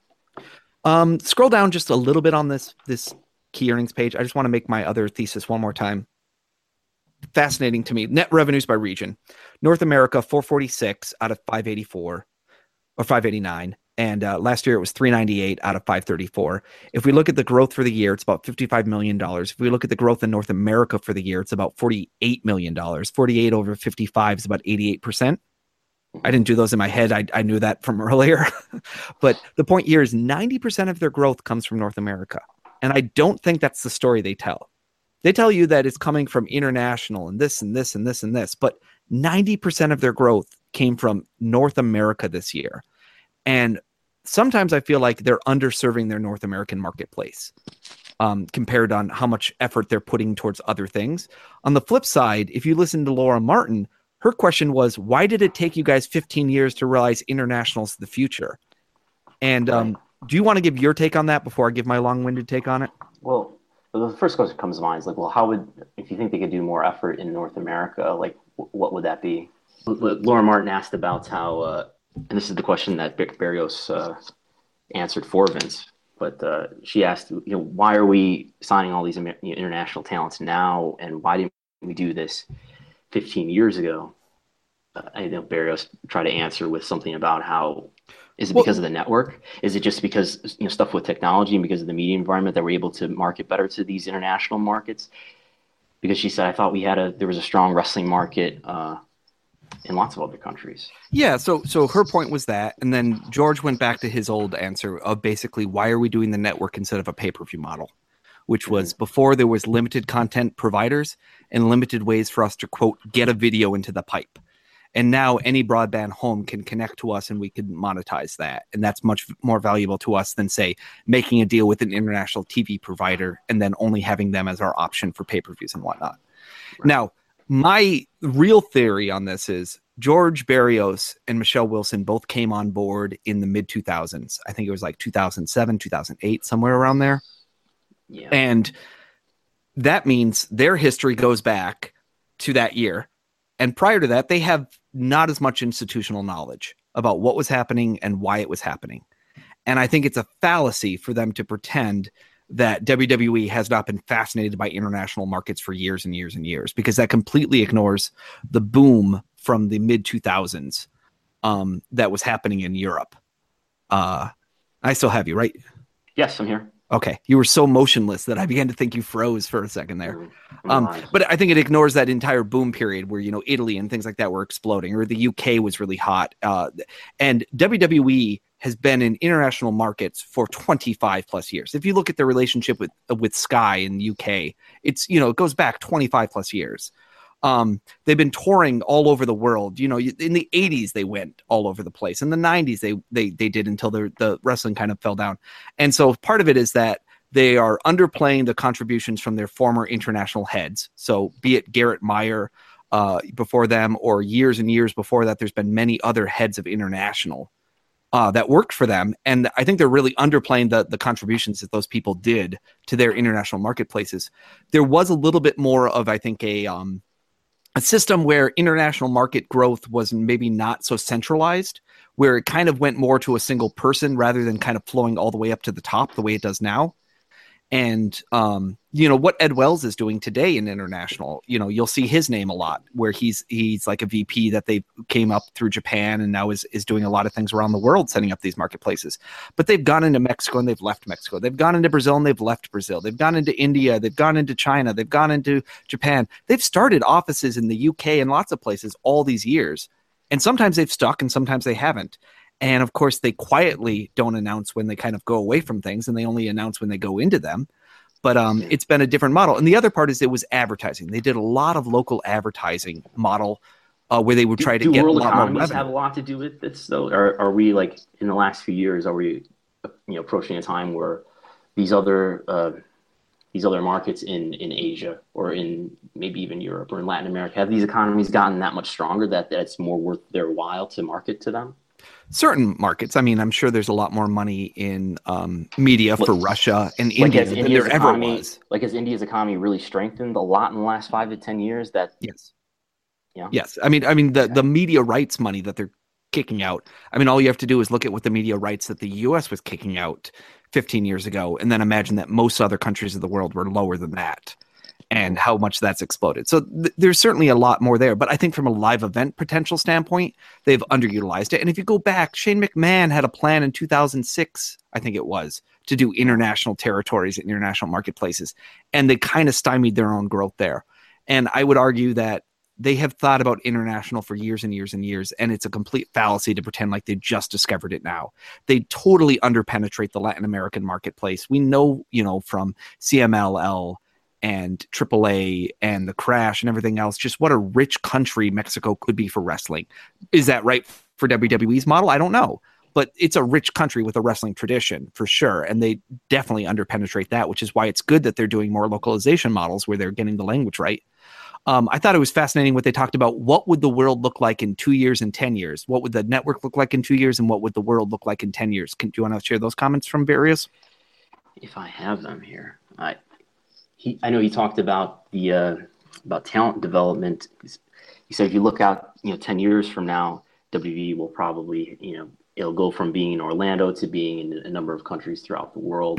Um, scroll down just a little bit on this this key earnings page. I just want to make my other thesis one more time. Fascinating to me. Net revenues by region. North America, four forty-six out of five eighty-four, or five eighty-nine. And uh, last year it was three ninety-eight out of five thirty-four. If we look at the growth for the year, it's about fifty-five million dollars. If we look at the growth in North America for the year, it's about forty-eight million dollars. forty-eight over fifty-five is about eighty-eight percent. I didn't do those in my head. I, I knew that from earlier. But the point here is ninety percent of their growth comes from North America. And I don't think that's the story they tell. They tell you that it's coming from international and this and this and this and this. But ninety percent of their growth came from North America this year. And sometimes I feel like they're underserving their North American marketplace um, compared on how much effort they're putting towards other things. On the flip side, if you listen to Laura Martin, her question was, why did it take you guys fifteen years to realize international's the future? And um, do you want to give your take on that before I give my long-winded take on it? Well, the first question that comes to mind is like, well, how would, if you think they could do more effort in North America, like what would that be? Laura Martin asked about how, uh, and this is the question that Berrios uh, answered for Vince, but uh, she asked, you know, why are we signing all these international talents now, and why didn't we do this fifteen years ago? Uh, I know Berrios tried to answer with something about how, is it because well, of the network? Is it just because, you know, stuff with technology and because of the media environment that we're able to market better to these international markets? Because she said, I thought we had a, there was a strong wrestling market uh, in lots of other countries. Yeah, so so her point was that, and then George went back to his old answer of basically, why are we doing the network instead of a pay-per-view model? Which was mm-hmm. before there was limited content providers and limited ways for us to, quote, get a video into the pipe. And now any broadband home can connect to us and we can monetize that. And that's much more valuable to us than, say, making a deal with an international T V provider and then only having them as our option for pay-per-views and whatnot. Right. Now, my real theory on this is George Berrios and Michelle Wilson both came on board in the mid two thousands. I think it was like two thousand seven, two thousand eight, somewhere around there. Yeah. And that means their history goes back to that year. And prior to that, they have not as much institutional knowledge about what was happening and why it was happening. And I think it's a fallacy for them to pretend that W W E has not been fascinated by international markets for years and years and years, because that completely ignores the boom from the mid two thousands um, that was happening in Europe. Uh, I still have you, right? Yes, I'm here. Okay. You were so motionless that I began to think you froze for a second there. Um, but I think it ignores that entire boom period where, you know, Italy and things like that were exploding, or the U K was really hot. Uh, and W W E has been in international markets for twenty-five plus years. If you look at the relationship with, with Sky in the U K, it's, you know, it goes back twenty-five plus years. Um, they've been touring all over the world. You know, in the eighties, they went all over the place. In the nineties, they they they did until the the wrestling kind of fell down. And so part of it is that they are underplaying the contributions from their former international heads. So be it Garrett Meyer uh, before them, or years and years before that, there's been many other heads of international uh, that worked for them. And I think they're really underplaying the, the contributions that those people did to their international marketplaces. There was a little bit more of, I think, a... Um, a system where international market growth was maybe not so centralized, where it kind of went more to a single person rather than kind of flowing all the way up to the top the way it does now. And, um, you know, what Ed Wells is doing today in international, you know, you'll see his name a lot, where he's he's like a V P that they came up through Japan and now is, is doing a lot of things around the world, setting up these marketplaces. But they've gone into Mexico and they've left Mexico. They've gone into Brazil and they've left Brazil. They've gone into India. They've gone into China. They've gone into Japan. They've started offices in the U K and lots of places all these years. And sometimes they've stuck and sometimes they haven't. And of course, they quietly don't announce when they kind of go away from things, and they only announce when they go into them. But um, it's been a different model. And the other part is it was advertising. They did a lot of local advertising model uh, where they would try to do get world a lot more economies revenue. Have a lot to do with this, though? Or are we, like, in the last few years, are we, you know, approaching a time where these other uh, these other markets in, in Asia or in maybe even Europe or in Latin America? Have these economies gotten that much stronger that, that it's more worth their while to market to them? Certain markets. I mean, I'm sure there's a lot more money in um, media for like, Russia and like India than India's there economy, ever was. Like has India's economy really strengthened a lot in the last five to ten years? That yes, yeah, yes. I mean, I mean the, the media rights money that they're kicking out. I mean, all you have to do is look at what the media rights that the U S was kicking out fifteen years ago, and then imagine that most other countries of the world were lower than that, and how much that's exploded. So th- there's certainly a lot more there. But I think from a live event potential standpoint, they've underutilized it. And if you go back, Shane McMahon had a plan in two thousand six, I think it was, to do international territories and international marketplaces, and they kind of stymied their own growth there. And I would argue that they have thought about international for years and years and years, and it's a complete fallacy to pretend like they just discovered it now. They totally underpenetrate the Latin American marketplace. We know, you know, from C M L L and triple A and the Crash and everything else, just what a rich country Mexico could be for wrestling. Is that right for W W E's model? I don't know. But it's a rich country with a wrestling tradition for sure. And they definitely underpenetrate that, which is why it's good that they're doing more localization models where they're getting the language right. Um, I thought it was fascinating what they talked about. What would the world look like in two years and ten years? What would the network look like in two years? And what would the world look like in ten years? Can, do you want to share those comments from Various? If I have them here, I he I know he talked about the uh, about talent development. He said if you look out, you know, ten years from now, W W E will probably, you know, it'll go from being in Orlando to being in a number of countries throughout the world.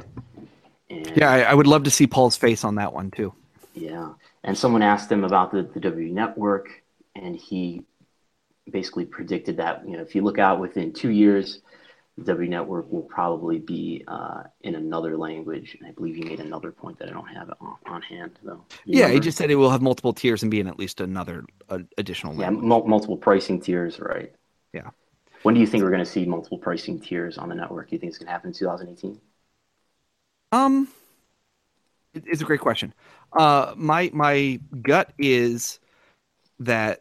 And yeah, I, I would love to see Paul's face on that one too. Yeah. And someone asked him about the, the W W E Network, and he basically predicted that, you know, if you look out within two years, the W W E Network will probably be uh, in another language. And I believe he made another point that I don't have it on, on hand, though. You yeah, remember? He just said it will have multiple tiers and be in at least another uh, additional language. Yeah, mul- multiple pricing tiers, right? Yeah. When do you think we're going to see multiple pricing tiers on the network? Do you think it's going to happen in two thousand eighteen? Um, it, it's a great question. Uh, my my gut is that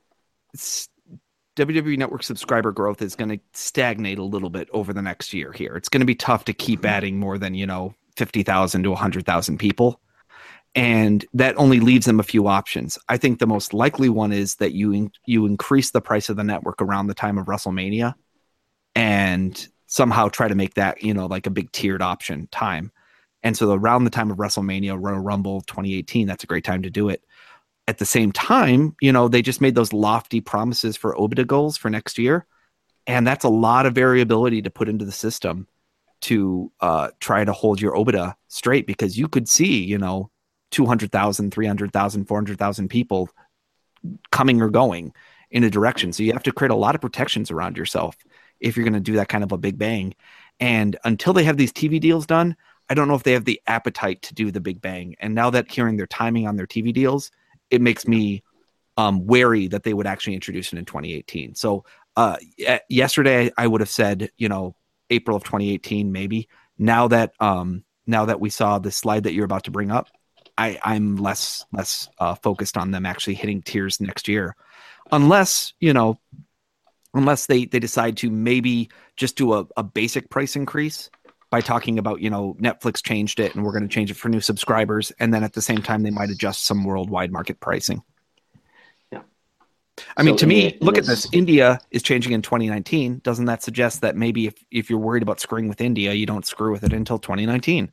W W E Network subscriber growth is going to stagnate a little bit over the next year here. It's going to be tough to keep adding more than, you know, fifty thousand to one hundred thousand people. And that only leaves them a few options. I think the most likely one is that you in, you increase the price of the network around the time of WrestleMania and somehow try to make that, you know, like a big tiered option time. And so around the time of WrestleMania, Royal Rumble twenty eighteen, that's a great time to do it. At the same time, you know, they just made those lofty promises for O I B D A goals for next year. And that's a lot of variability to put into the system to uh, try to hold your O I B D A straight, because you could see, you know, two hundred thousand, three hundred thousand, four hundred thousand people coming or going in a direction. So you have to create a lot of protections around yourself if you're going to do that kind of a big bang. And until they have these T V deals done, I don't know if they have the appetite to do the big bang. And now that hearing their timing on their T V deals, it makes me um, wary that they would actually introduce it in twenty eighteen. So uh, yesterday I would have said, you know, April of twenty eighteen, maybe. Now that um, now that we saw the slide that you're about to bring up, I, I'm less less uh, focused on them actually hitting tiers next year, unless, you know, unless they, they decide to maybe just do a, a basic price increase by talking about, you know, Netflix changed it and we're going to change it for new subscribers. And then at the same time, they might adjust some worldwide market pricing. Yeah. I mean, so to me, the, look this, at this. India is changing in twenty nineteen. Doesn't that suggest that maybe if, if you're worried about screwing with India, you don't screw with it until twenty nineteen?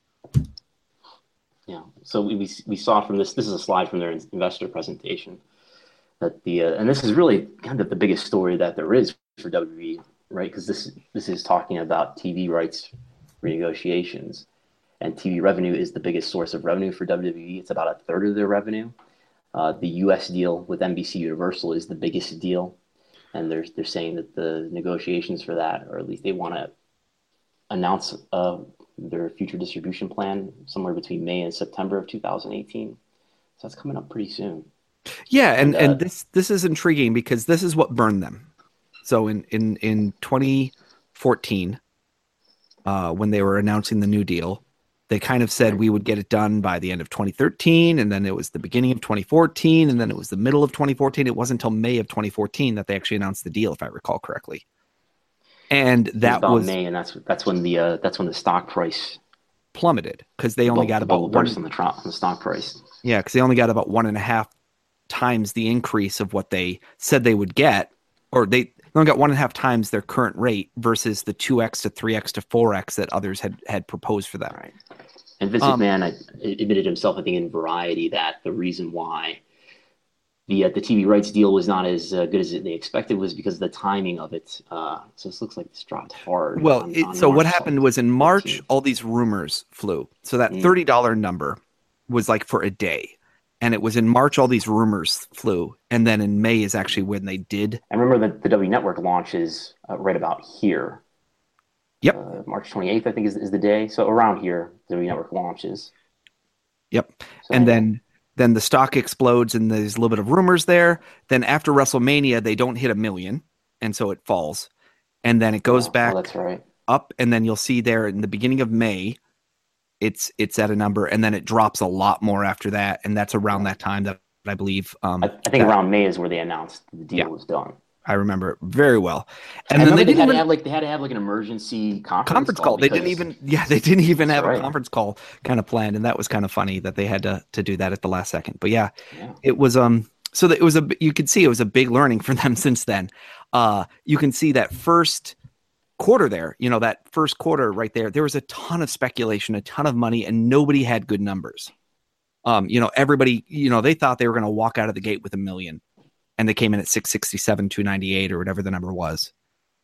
Yeah. So we, we we saw from this, this is a slide from their investor presentation, that the, uh, and this is really kind of the biggest story that there is for W W E, right? Because this, this is talking about T V rights renegotiations, and T V revenue is the biggest source of revenue for W W E. It's about a third of their revenue. Uh, the U S deal with N B C Universal is the biggest deal. And they're, they're saying that the negotiations for that, or at least they want to announce uh, their future distribution plan somewhere between May and September of two thousand eighteen. So that's coming up pretty soon. Yeah, and, and, uh, and this this is intriguing because this is what burned them. So in in, in twenty fourteen, uh, when they were announcing the new deal, they kind of said we would get it done by the end of twenty thirteen, and then it was the beginning of twenty fourteen, and then it was the middle of twenty fourteen. It wasn't until May of twenty fourteen that they actually announced the deal, if I recall correctly. And that about was May, and that's that's when the uh, that's when the stock price plummeted because they only Well, got the about bubble one. burst on the, tro- on the stock price. Yeah, because they only got about one and a half times the increase of what they said they would get, or they only got one and a half times their current rate versus the two x to three x to four x that others had, had proposed for them. Right. And Vince Um, McMahon I, admitted himself, I think, in Variety that the reason why the uh, the T V rights deal was not as uh, good as they expected was because of the timing of it. Uh, so this looks like this dropped hard. Well, on, it, on so what March happened was in March, fourteenth. all these rumors flew. So that Mm. thirty dollars number was like for a day. And it was in March, all these rumors flew. And then in May is actually when they did. I remember that the W Network launches uh, right about here. Yep. Uh, March twenty-eighth, I think, is, is the day. So around here, the W Network launches. Yep. So, And then then the stock explodes and there's a little bit of rumors there. Then after WrestleMania, they don't hit a million. And so it falls. And then it goes oh, back Oh, that's right. up. And then you'll see there in the beginning of May, it's it's at a number. And then it drops a lot more after that. And that's around that time that I believe. Um, I, I think that- around May is where they announced the deal Yeah. was done. I remember it very well. And I then they remember they, didn't had even to have like they had to have like an emergency conference, conference call. They didn't because- even, yeah, they didn't even have That's a right. conference call kind of planned, and that was kind of funny that they had to to do that at the last second. But yeah, Yeah. it was um. So that it was a you could see it was a big learning for them since then. Uh, you can see that first quarter there. You know that first quarter right there. There was a ton of speculation, a ton of money, and nobody had good numbers. Um, you know, everybody, you know, they thought they were going to walk out of the gate with a million. And they came in at six sixty-seven, two ninety-eight, or whatever the number was.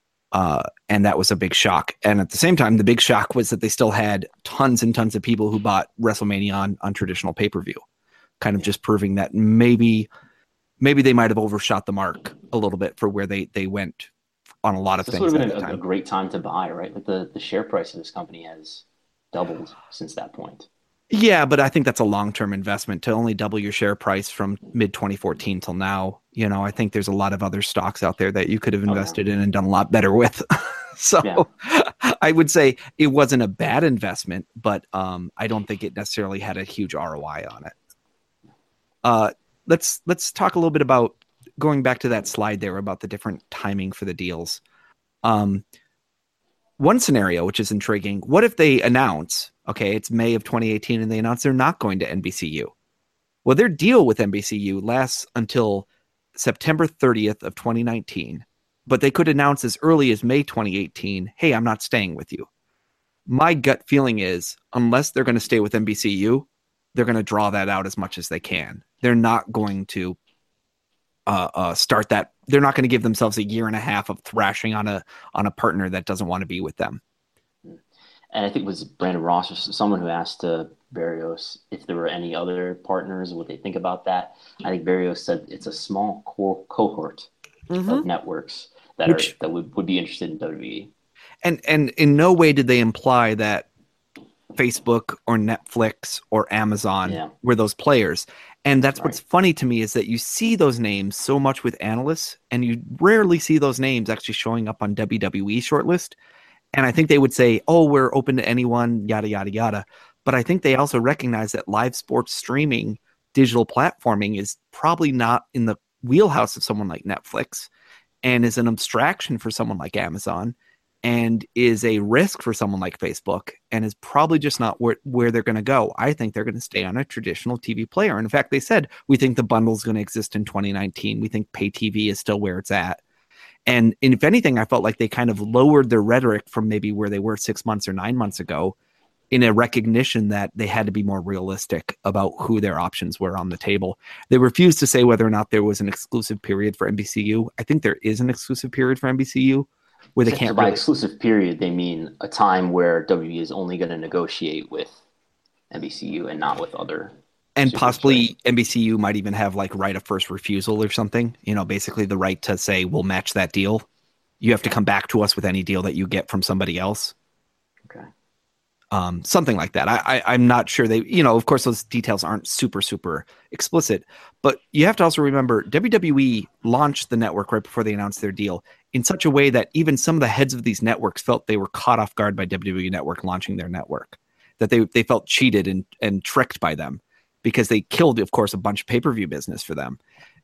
Uh, and that was a big shock. And at the same time, the big shock was that they still had tons and tons of people who bought WrestleMania on, on traditional pay-per-view, kind of just proving that maybe maybe they might have overshot the mark a little bit for where they, they went on a lot of This things would have at been that a, a time. great time to buy, right? Like the, the share price of this company has doubled since that point. Yeah, but I think that's a long-term investment to only double your share price from mid twenty fourteen till now. You know, I think there's a lot of other stocks out there that you could have yeah. invested in and done a lot better with. So Yeah. I would say it wasn't a bad investment, but um, I don't think it necessarily had a huge R O I on it. Uh, let's let's talk a little bit about going back to that slide there about the different timing for the deals. Um, one scenario, which is intriguing, what if they announce, okay, it's May of twenty eighteen and they announce they're not going to N B C U? Well, their deal with N B C U lasts until September thirtieth of twenty nineteen, but they could announce as early as May twenty eighteen, hey, I'm not staying with you. My gut feeling is unless they're going to stay with N B C U, they're going to draw that out as much as they can. They're not going to uh, uh, start that. They're not going to give themselves a year and a half of thrashing on a on a partner that doesn't want to be with them. And I think it was Brandon Ross or someone who asked uh, Barrios if there were any other partners, what they think about that. I think Barrios said it's a small core cohort Mm-hmm. of networks that Which- are that would, would be interested in W W E. And and in no way did they imply that Facebook or Netflix or Amazon Yeah. were those players. And that's Right. what's funny to me is that you see those names so much with analysts, and you rarely see those names actually showing up on W W E shortlist. And I think they would say, oh, we're open to anyone, yada, yada, yada. But I think they also recognize that live sports streaming, digital platforming is probably not in the wheelhouse of someone like Netflix and is an abstraction for someone like Amazon and is a risk for someone like Facebook and is probably just not where, where they're going to go. I think they're going to stay on a traditional T V player. And in fact, they said, we think the bundle is going to exist in twenty nineteen. We think pay T V is still where it's at. And, and if anything, I felt like they kind of lowered their rhetoric from maybe where they were six months or nine months ago in a recognition that they had to be more realistic about who their options were on the table. They refused to say whether or not there was an exclusive period for N B C U. I think there is an exclusive period for N B C U where they So can't by really... exclusive period, they mean a time where W W E is only going to negotiate with N B C U and not with other. And Super possibly Straight. N B C U might even have like right of first refusal or something, you know, basically the right to say, we'll match that deal. You have to come back to us with any deal that you get from somebody else. Okay. Um, something like that. I, I, I'm not sure they, you know, of course those details aren't super, super explicit, but you have to also remember W W E launched the network right before they announced their deal in such a way that even some of the heads of these networks felt they were caught off guard by W W E Network launching their network, that they, they felt cheated and, and tricked by them because they killed, of course, a bunch of pay-per-view business for them.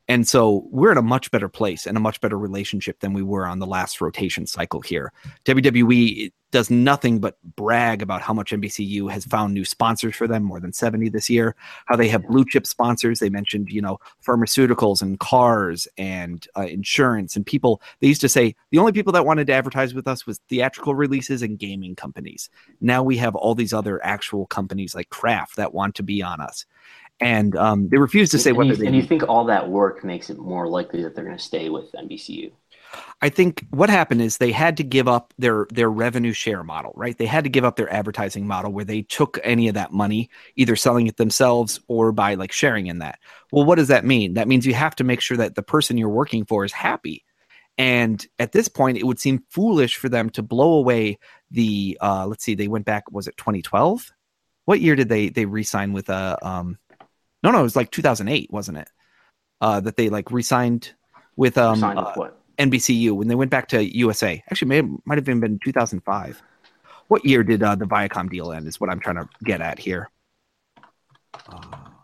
And so we're in a much better place and a much better relationship than we were on the last rotation cycle here. W W E does nothing but brag about how much N B C U has found new sponsors for them, more than seventy this year, how they have blue chip sponsors. They mentioned, you know, pharmaceuticals and cars and uh, insurance and people. They used to say the only people that wanted to advertise with us was theatrical releases and gaming companies. Now we have all these other actual companies like Kraft that want to be on us. And um, they refuse to say and whether you, they. And you think all that work makes it more likely that they're going to stay with N B C U? I think what happened is they had to give up their their revenue share model, right? They had to give up their advertising model where they took any of that money, either selling it themselves or by like sharing in that. Well, what does that mean? That means you have to make sure that the person you're working for is happy. And at this point, it would seem foolish for them to blow away the. Uh, let's see, they went back. Was it twenty twelve? What year did they they re-sign with a? Um, No, no, it was like two thousand eight, wasn't it? Uh, that they like re-signed with um Signed with uh, what? N B C U when they went back to U S A. Actually, may might have even been two thousand five. What year did uh, the Viacom deal end? Is what I'm trying to get at here. Uh,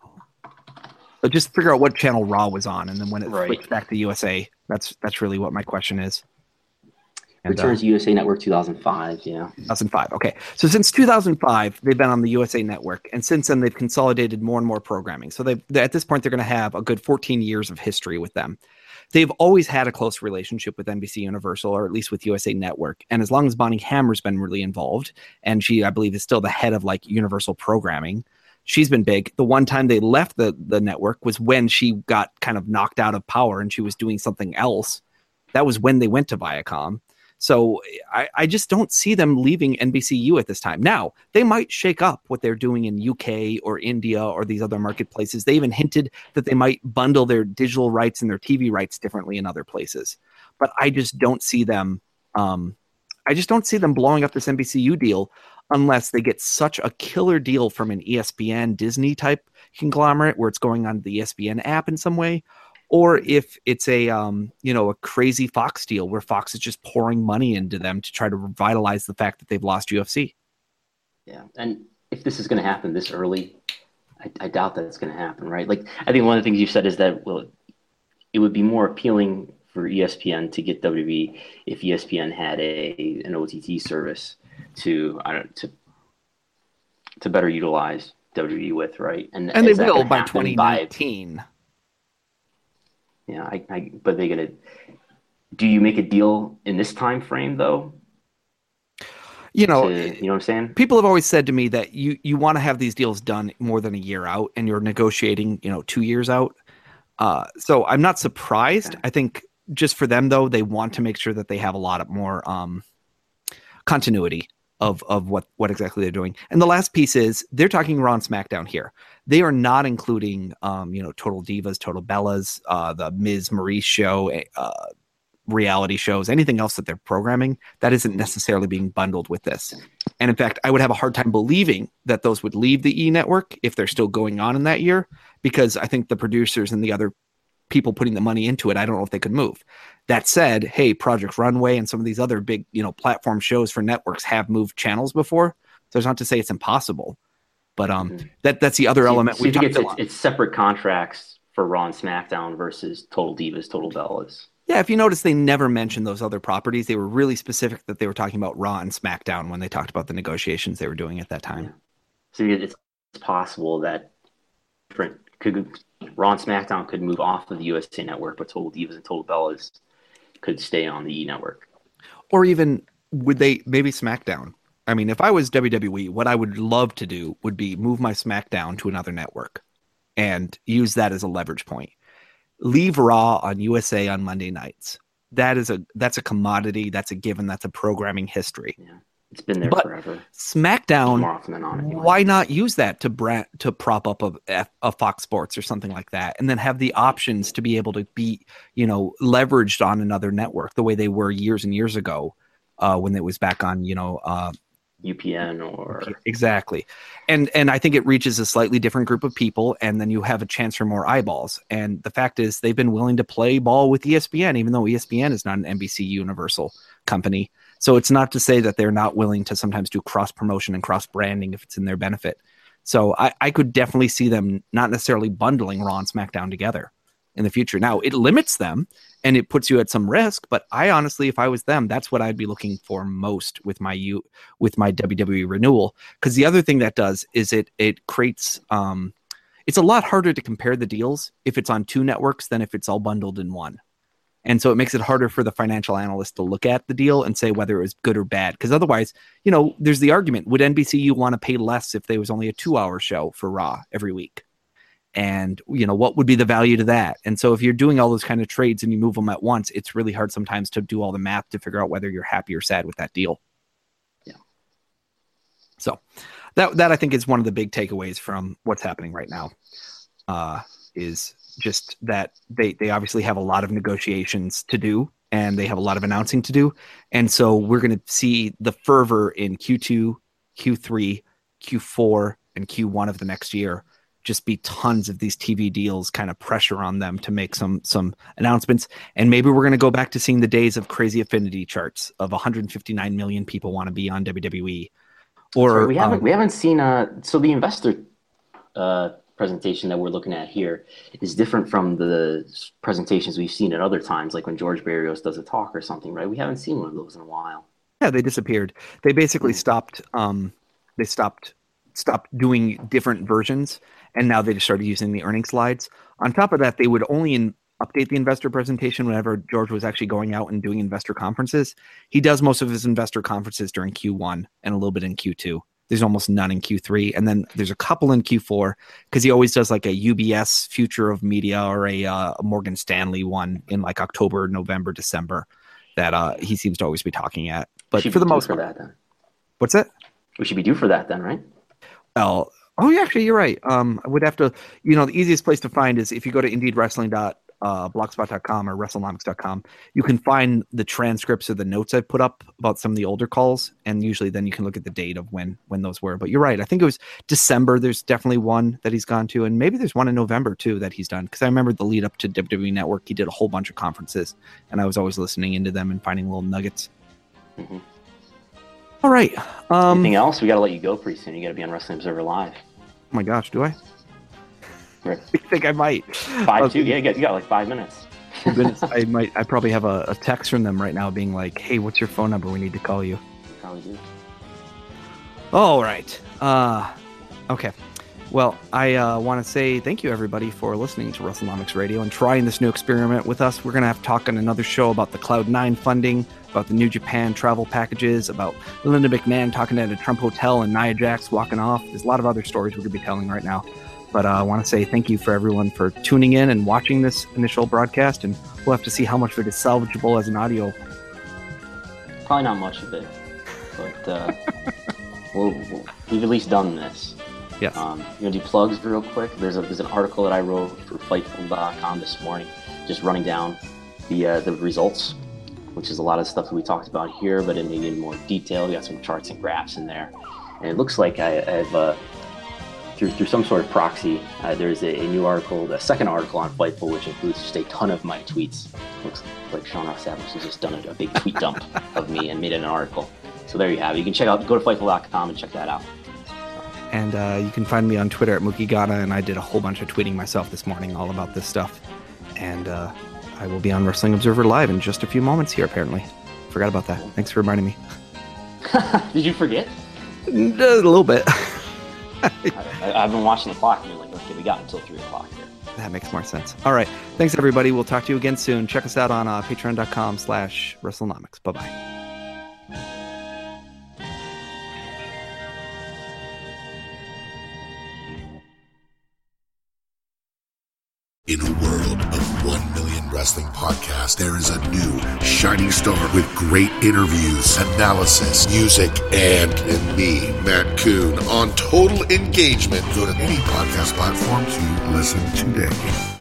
so just figure out what channel Raw was on, and then when it Right. switched back to U S A. That's that's really what my question is. And, uh, Returns to U S A Network two thousand five, yeah. two thousand five. Okay. So since two thousand five, they've been on the U S A Network. And since then, they've consolidated more and more programming. So they've, at this point, they're going to have a good fourteen years of history with them. They've always had a close relationship with N B C Universal, or at least with U S A Network. And as long as Bonnie Hammer's been really involved, and she, I believe, is still the head of like Universal programming, she's been big. The one time they left the, the network was when she got kind of knocked out of power and she was doing something else. That was when they went to Viacom. So I, I just don't see them leaving N B C U at this time. Now, they might shake up what they're doing in U K or India or these other marketplaces. They even hinted that they might bundle their digital rights and their T V rights differently in other places. But I just don't see them. Um, I just don't see them blowing up this N B C U deal unless they get such a killer deal from an E S P N Disney type conglomerate where it's going on the E S P N app in some way. Or if it's a, um, you know, a crazy Fox deal where Fox is just pouring money into them to try to revitalize the fact that they've lost U F C. Yeah, and if this is going to happen this early, I, I doubt that it's going to happen, right? Like, I think one of the things you said is that, well, it would be more appealing for E S P N to get W W E if E S P N had a an O T T service to I don't to to better utilize W W E with, right? And and they is that will gonna by happen twenty nineteen. By, yeah, I, I but they gonna do you make a deal in this time frame though? You know, to, you know what I'm saying? People have always said to me that you you want to have these deals done more than a year out, and you're negotiating, you know, two years out. Uh, so I'm not surprised. I think just for them though, they want to make sure that they have a lot of more um, continuity of of what what exactly they're doing. And the last piece is they're talking Raw and SmackDown here. They are not including, um, you know, Total Divas, Total Bellas, uh, the Miz Maurice show, uh, reality shows, anything else that they're programming that isn't necessarily being bundled with this. And in fact, I would have a hard time believing that those would leave the E network if they're still going on in that year, because I think the producers and the other people putting the money into it, I don't know if they could move. That said, hey, Project Runway and some of these other big, you know, platform shows for networks have moved channels before. So it's not to say it's impossible, but um, mm-hmm. that that's the other so, element so we talked it's, about. It's separate contracts for Raw and SmackDown versus Total Divas, Total Bellas. Yeah, if you notice, they never mentioned those other properties. They were really specific that they were talking about Raw and SmackDown when they talked about the negotiations they were doing at that time. Yeah. So it's possible that different could Raw and SmackDown could move off of the U S A Network, but Total Divas and Total Bellas could stay on the E Network. Or even would they maybe SmackDown? I mean, if I was W W E, what I would love to do would be move my SmackDown to another network and use that as a leverage point. Leave Raw on U S A on Monday nights. That is a that's a commodity. That's a given. That's a programming history. Yeah, it's been there but forever. SmackDown, more often than not, anyway. Why not use that to brand, to prop up a, a Fox Sports or something like that, and then have the options to be able to be, you know, leveraged on another network the way they were years and years ago uh, when it was back on, you know, uh, U P N or exactly. And and I think it reaches a slightly different group of people, and then you have a chance for more eyeballs. And the fact is they've been willing to play ball with E S P N, even though E S P N is not an N B C Universal company. So it's not to say that they're not willing to sometimes do cross promotion and cross branding if it's in their benefit. So I, I could definitely see them not necessarily bundling Raw and SmackDown together. in the future. Now, it limits them and it puts you at some risk, but I honestly, if I was them, that's what I'd be looking for most with my U with my W W E renewal. Because the other thing that does is it it creates um, it's a lot harder to compare the deals if it's on two networks than if it's all bundled in one. And so it makes it harder for the financial analyst to look at the deal and say whether it was good or bad. Because otherwise, you know, there's the argument, would N B C U want to pay less if there was only a two-hour show for Raw every week? And, you know, what would be the value to that? And so if you're doing all those kind of trades and you move them at once, it's really hard sometimes to do all the math to figure out whether you're happy or sad with that deal. Yeah. So that, that I think is one of the big takeaways from what's happening right now, uh, is just that they, they obviously have a lot of negotiations to do and they have a lot of announcing to do. And so we're going to see the fervor in Q two, Q three, Q four, and Q one of the next year. Just be tons of these T V deals, kind of pressure on them to make some some announcements. And maybe we're going to go back to seeing the days of crazy affinity charts of one hundred fifty-nine million people want to be on W W E. Or Sorry, we haven't um, we haven't seen uh so the investor uh presentation that we're looking at here is different from the presentations we've seen at other times, like when George Barrios does a talk or something, right? We haven't seen one of those in a while. Yeah, they disappeared. They basically Mm. stopped. Um, they stopped stopped doing different versions. And now they just started using the earnings slides. On top of that, they would only in, update the investor presentation whenever George was actually going out and doing investor conferences. He does most of his investor conferences during Q one and a little bit in Q two. There's almost none in Q three. And then there's a couple in Q four because he always does like a U B S Future of Media or a, uh, a Morgan Stanley one in like October, November, December that uh, he seems to always be talking at. But Should for the be due most for part, that then. what's that? We should be due for that then, right? Well, oh, yeah, actually, you're right. Um, I would have to, you know, the easiest place to find is if you go to indeed wrestling dot blogspot dot com or wrestlenomics dot com, you can find the transcripts or the notes I put up about some of the older calls. And usually then you can look at the date of when, when those were. But you're right. I think it was December. There's definitely one that he's gone to. And maybe there's one in November, too, that he's done. Because I remember the lead up to W W E Network, he did a whole bunch of conferences. And I was always listening into them and finding little nuggets. Mm-hmm. All right. Um, Anything else? We got to let you go pretty soon. You got to be on Wrestling Observer Live. Oh my gosh, do I? Right. I think I might. Five Uh, two. Yeah, you got, you got like five minutes. Goodness, I might. I probably have a, a text from them right now, being like, "Hey, what's your phone number? We need to call you." Probably do. All right. Uh, okay. Well, I uh, want to say thank you, everybody, for listening to WrestleNomics Radio and trying this new experiment with us. We're going to have to talk on another show about the Cloud nine funding, about the New Japan travel packages, about Linda McMahon talking at a Trump hotel and Nia Jax walking off. There's a lot of other stories we're going to be telling right now. But uh, I want to say thank you for everyone for tuning in and watching this initial broadcast, and we'll have to see how much of it is salvageable as an audio. Probably not much of it, but uh, we'll, we'll, we've at least done this. Yes. Um, you want to do plugs real quick? There's a there's an article that I wrote for Fightful dot com this morning, just running down the uh, the results, which is a lot of stuff that we talked about here, but in maybe in more detail. We got some charts and graphs in there, and it looks like I, I've uh, through through some sort of proxy. Uh, there's a, a new article, a second article on Fightful, which includes just a ton of my tweets. Looks like Sean Ross Savage has just done a, a big tweet dump of me and made it an article. So there you have it. You can check out, go to Fightful dot com and check that out. And uh, you can find me on Twitter at Mookie Ghana, and I did a whole bunch of tweeting myself this morning all about this stuff. And uh, I will be on Wrestling Observer Live in just a few moments here, apparently. Forgot about that. Thanks for reminding me. Did you forget? A little bit. I, I've been watching the clock and you're like, okay, we got until three o'clock here. That makes more sense. All right. Thanks, everybody. We'll talk to you again soon. Check us out on uh, patreon dot com slash WrestleNomics. Bye-bye. In a world of one million wrestling podcasts, there is a new shining star with great interviews, analysis, music, and, and me, Matt Kuhn, on total engagement. Go to any podcast platform to listen today.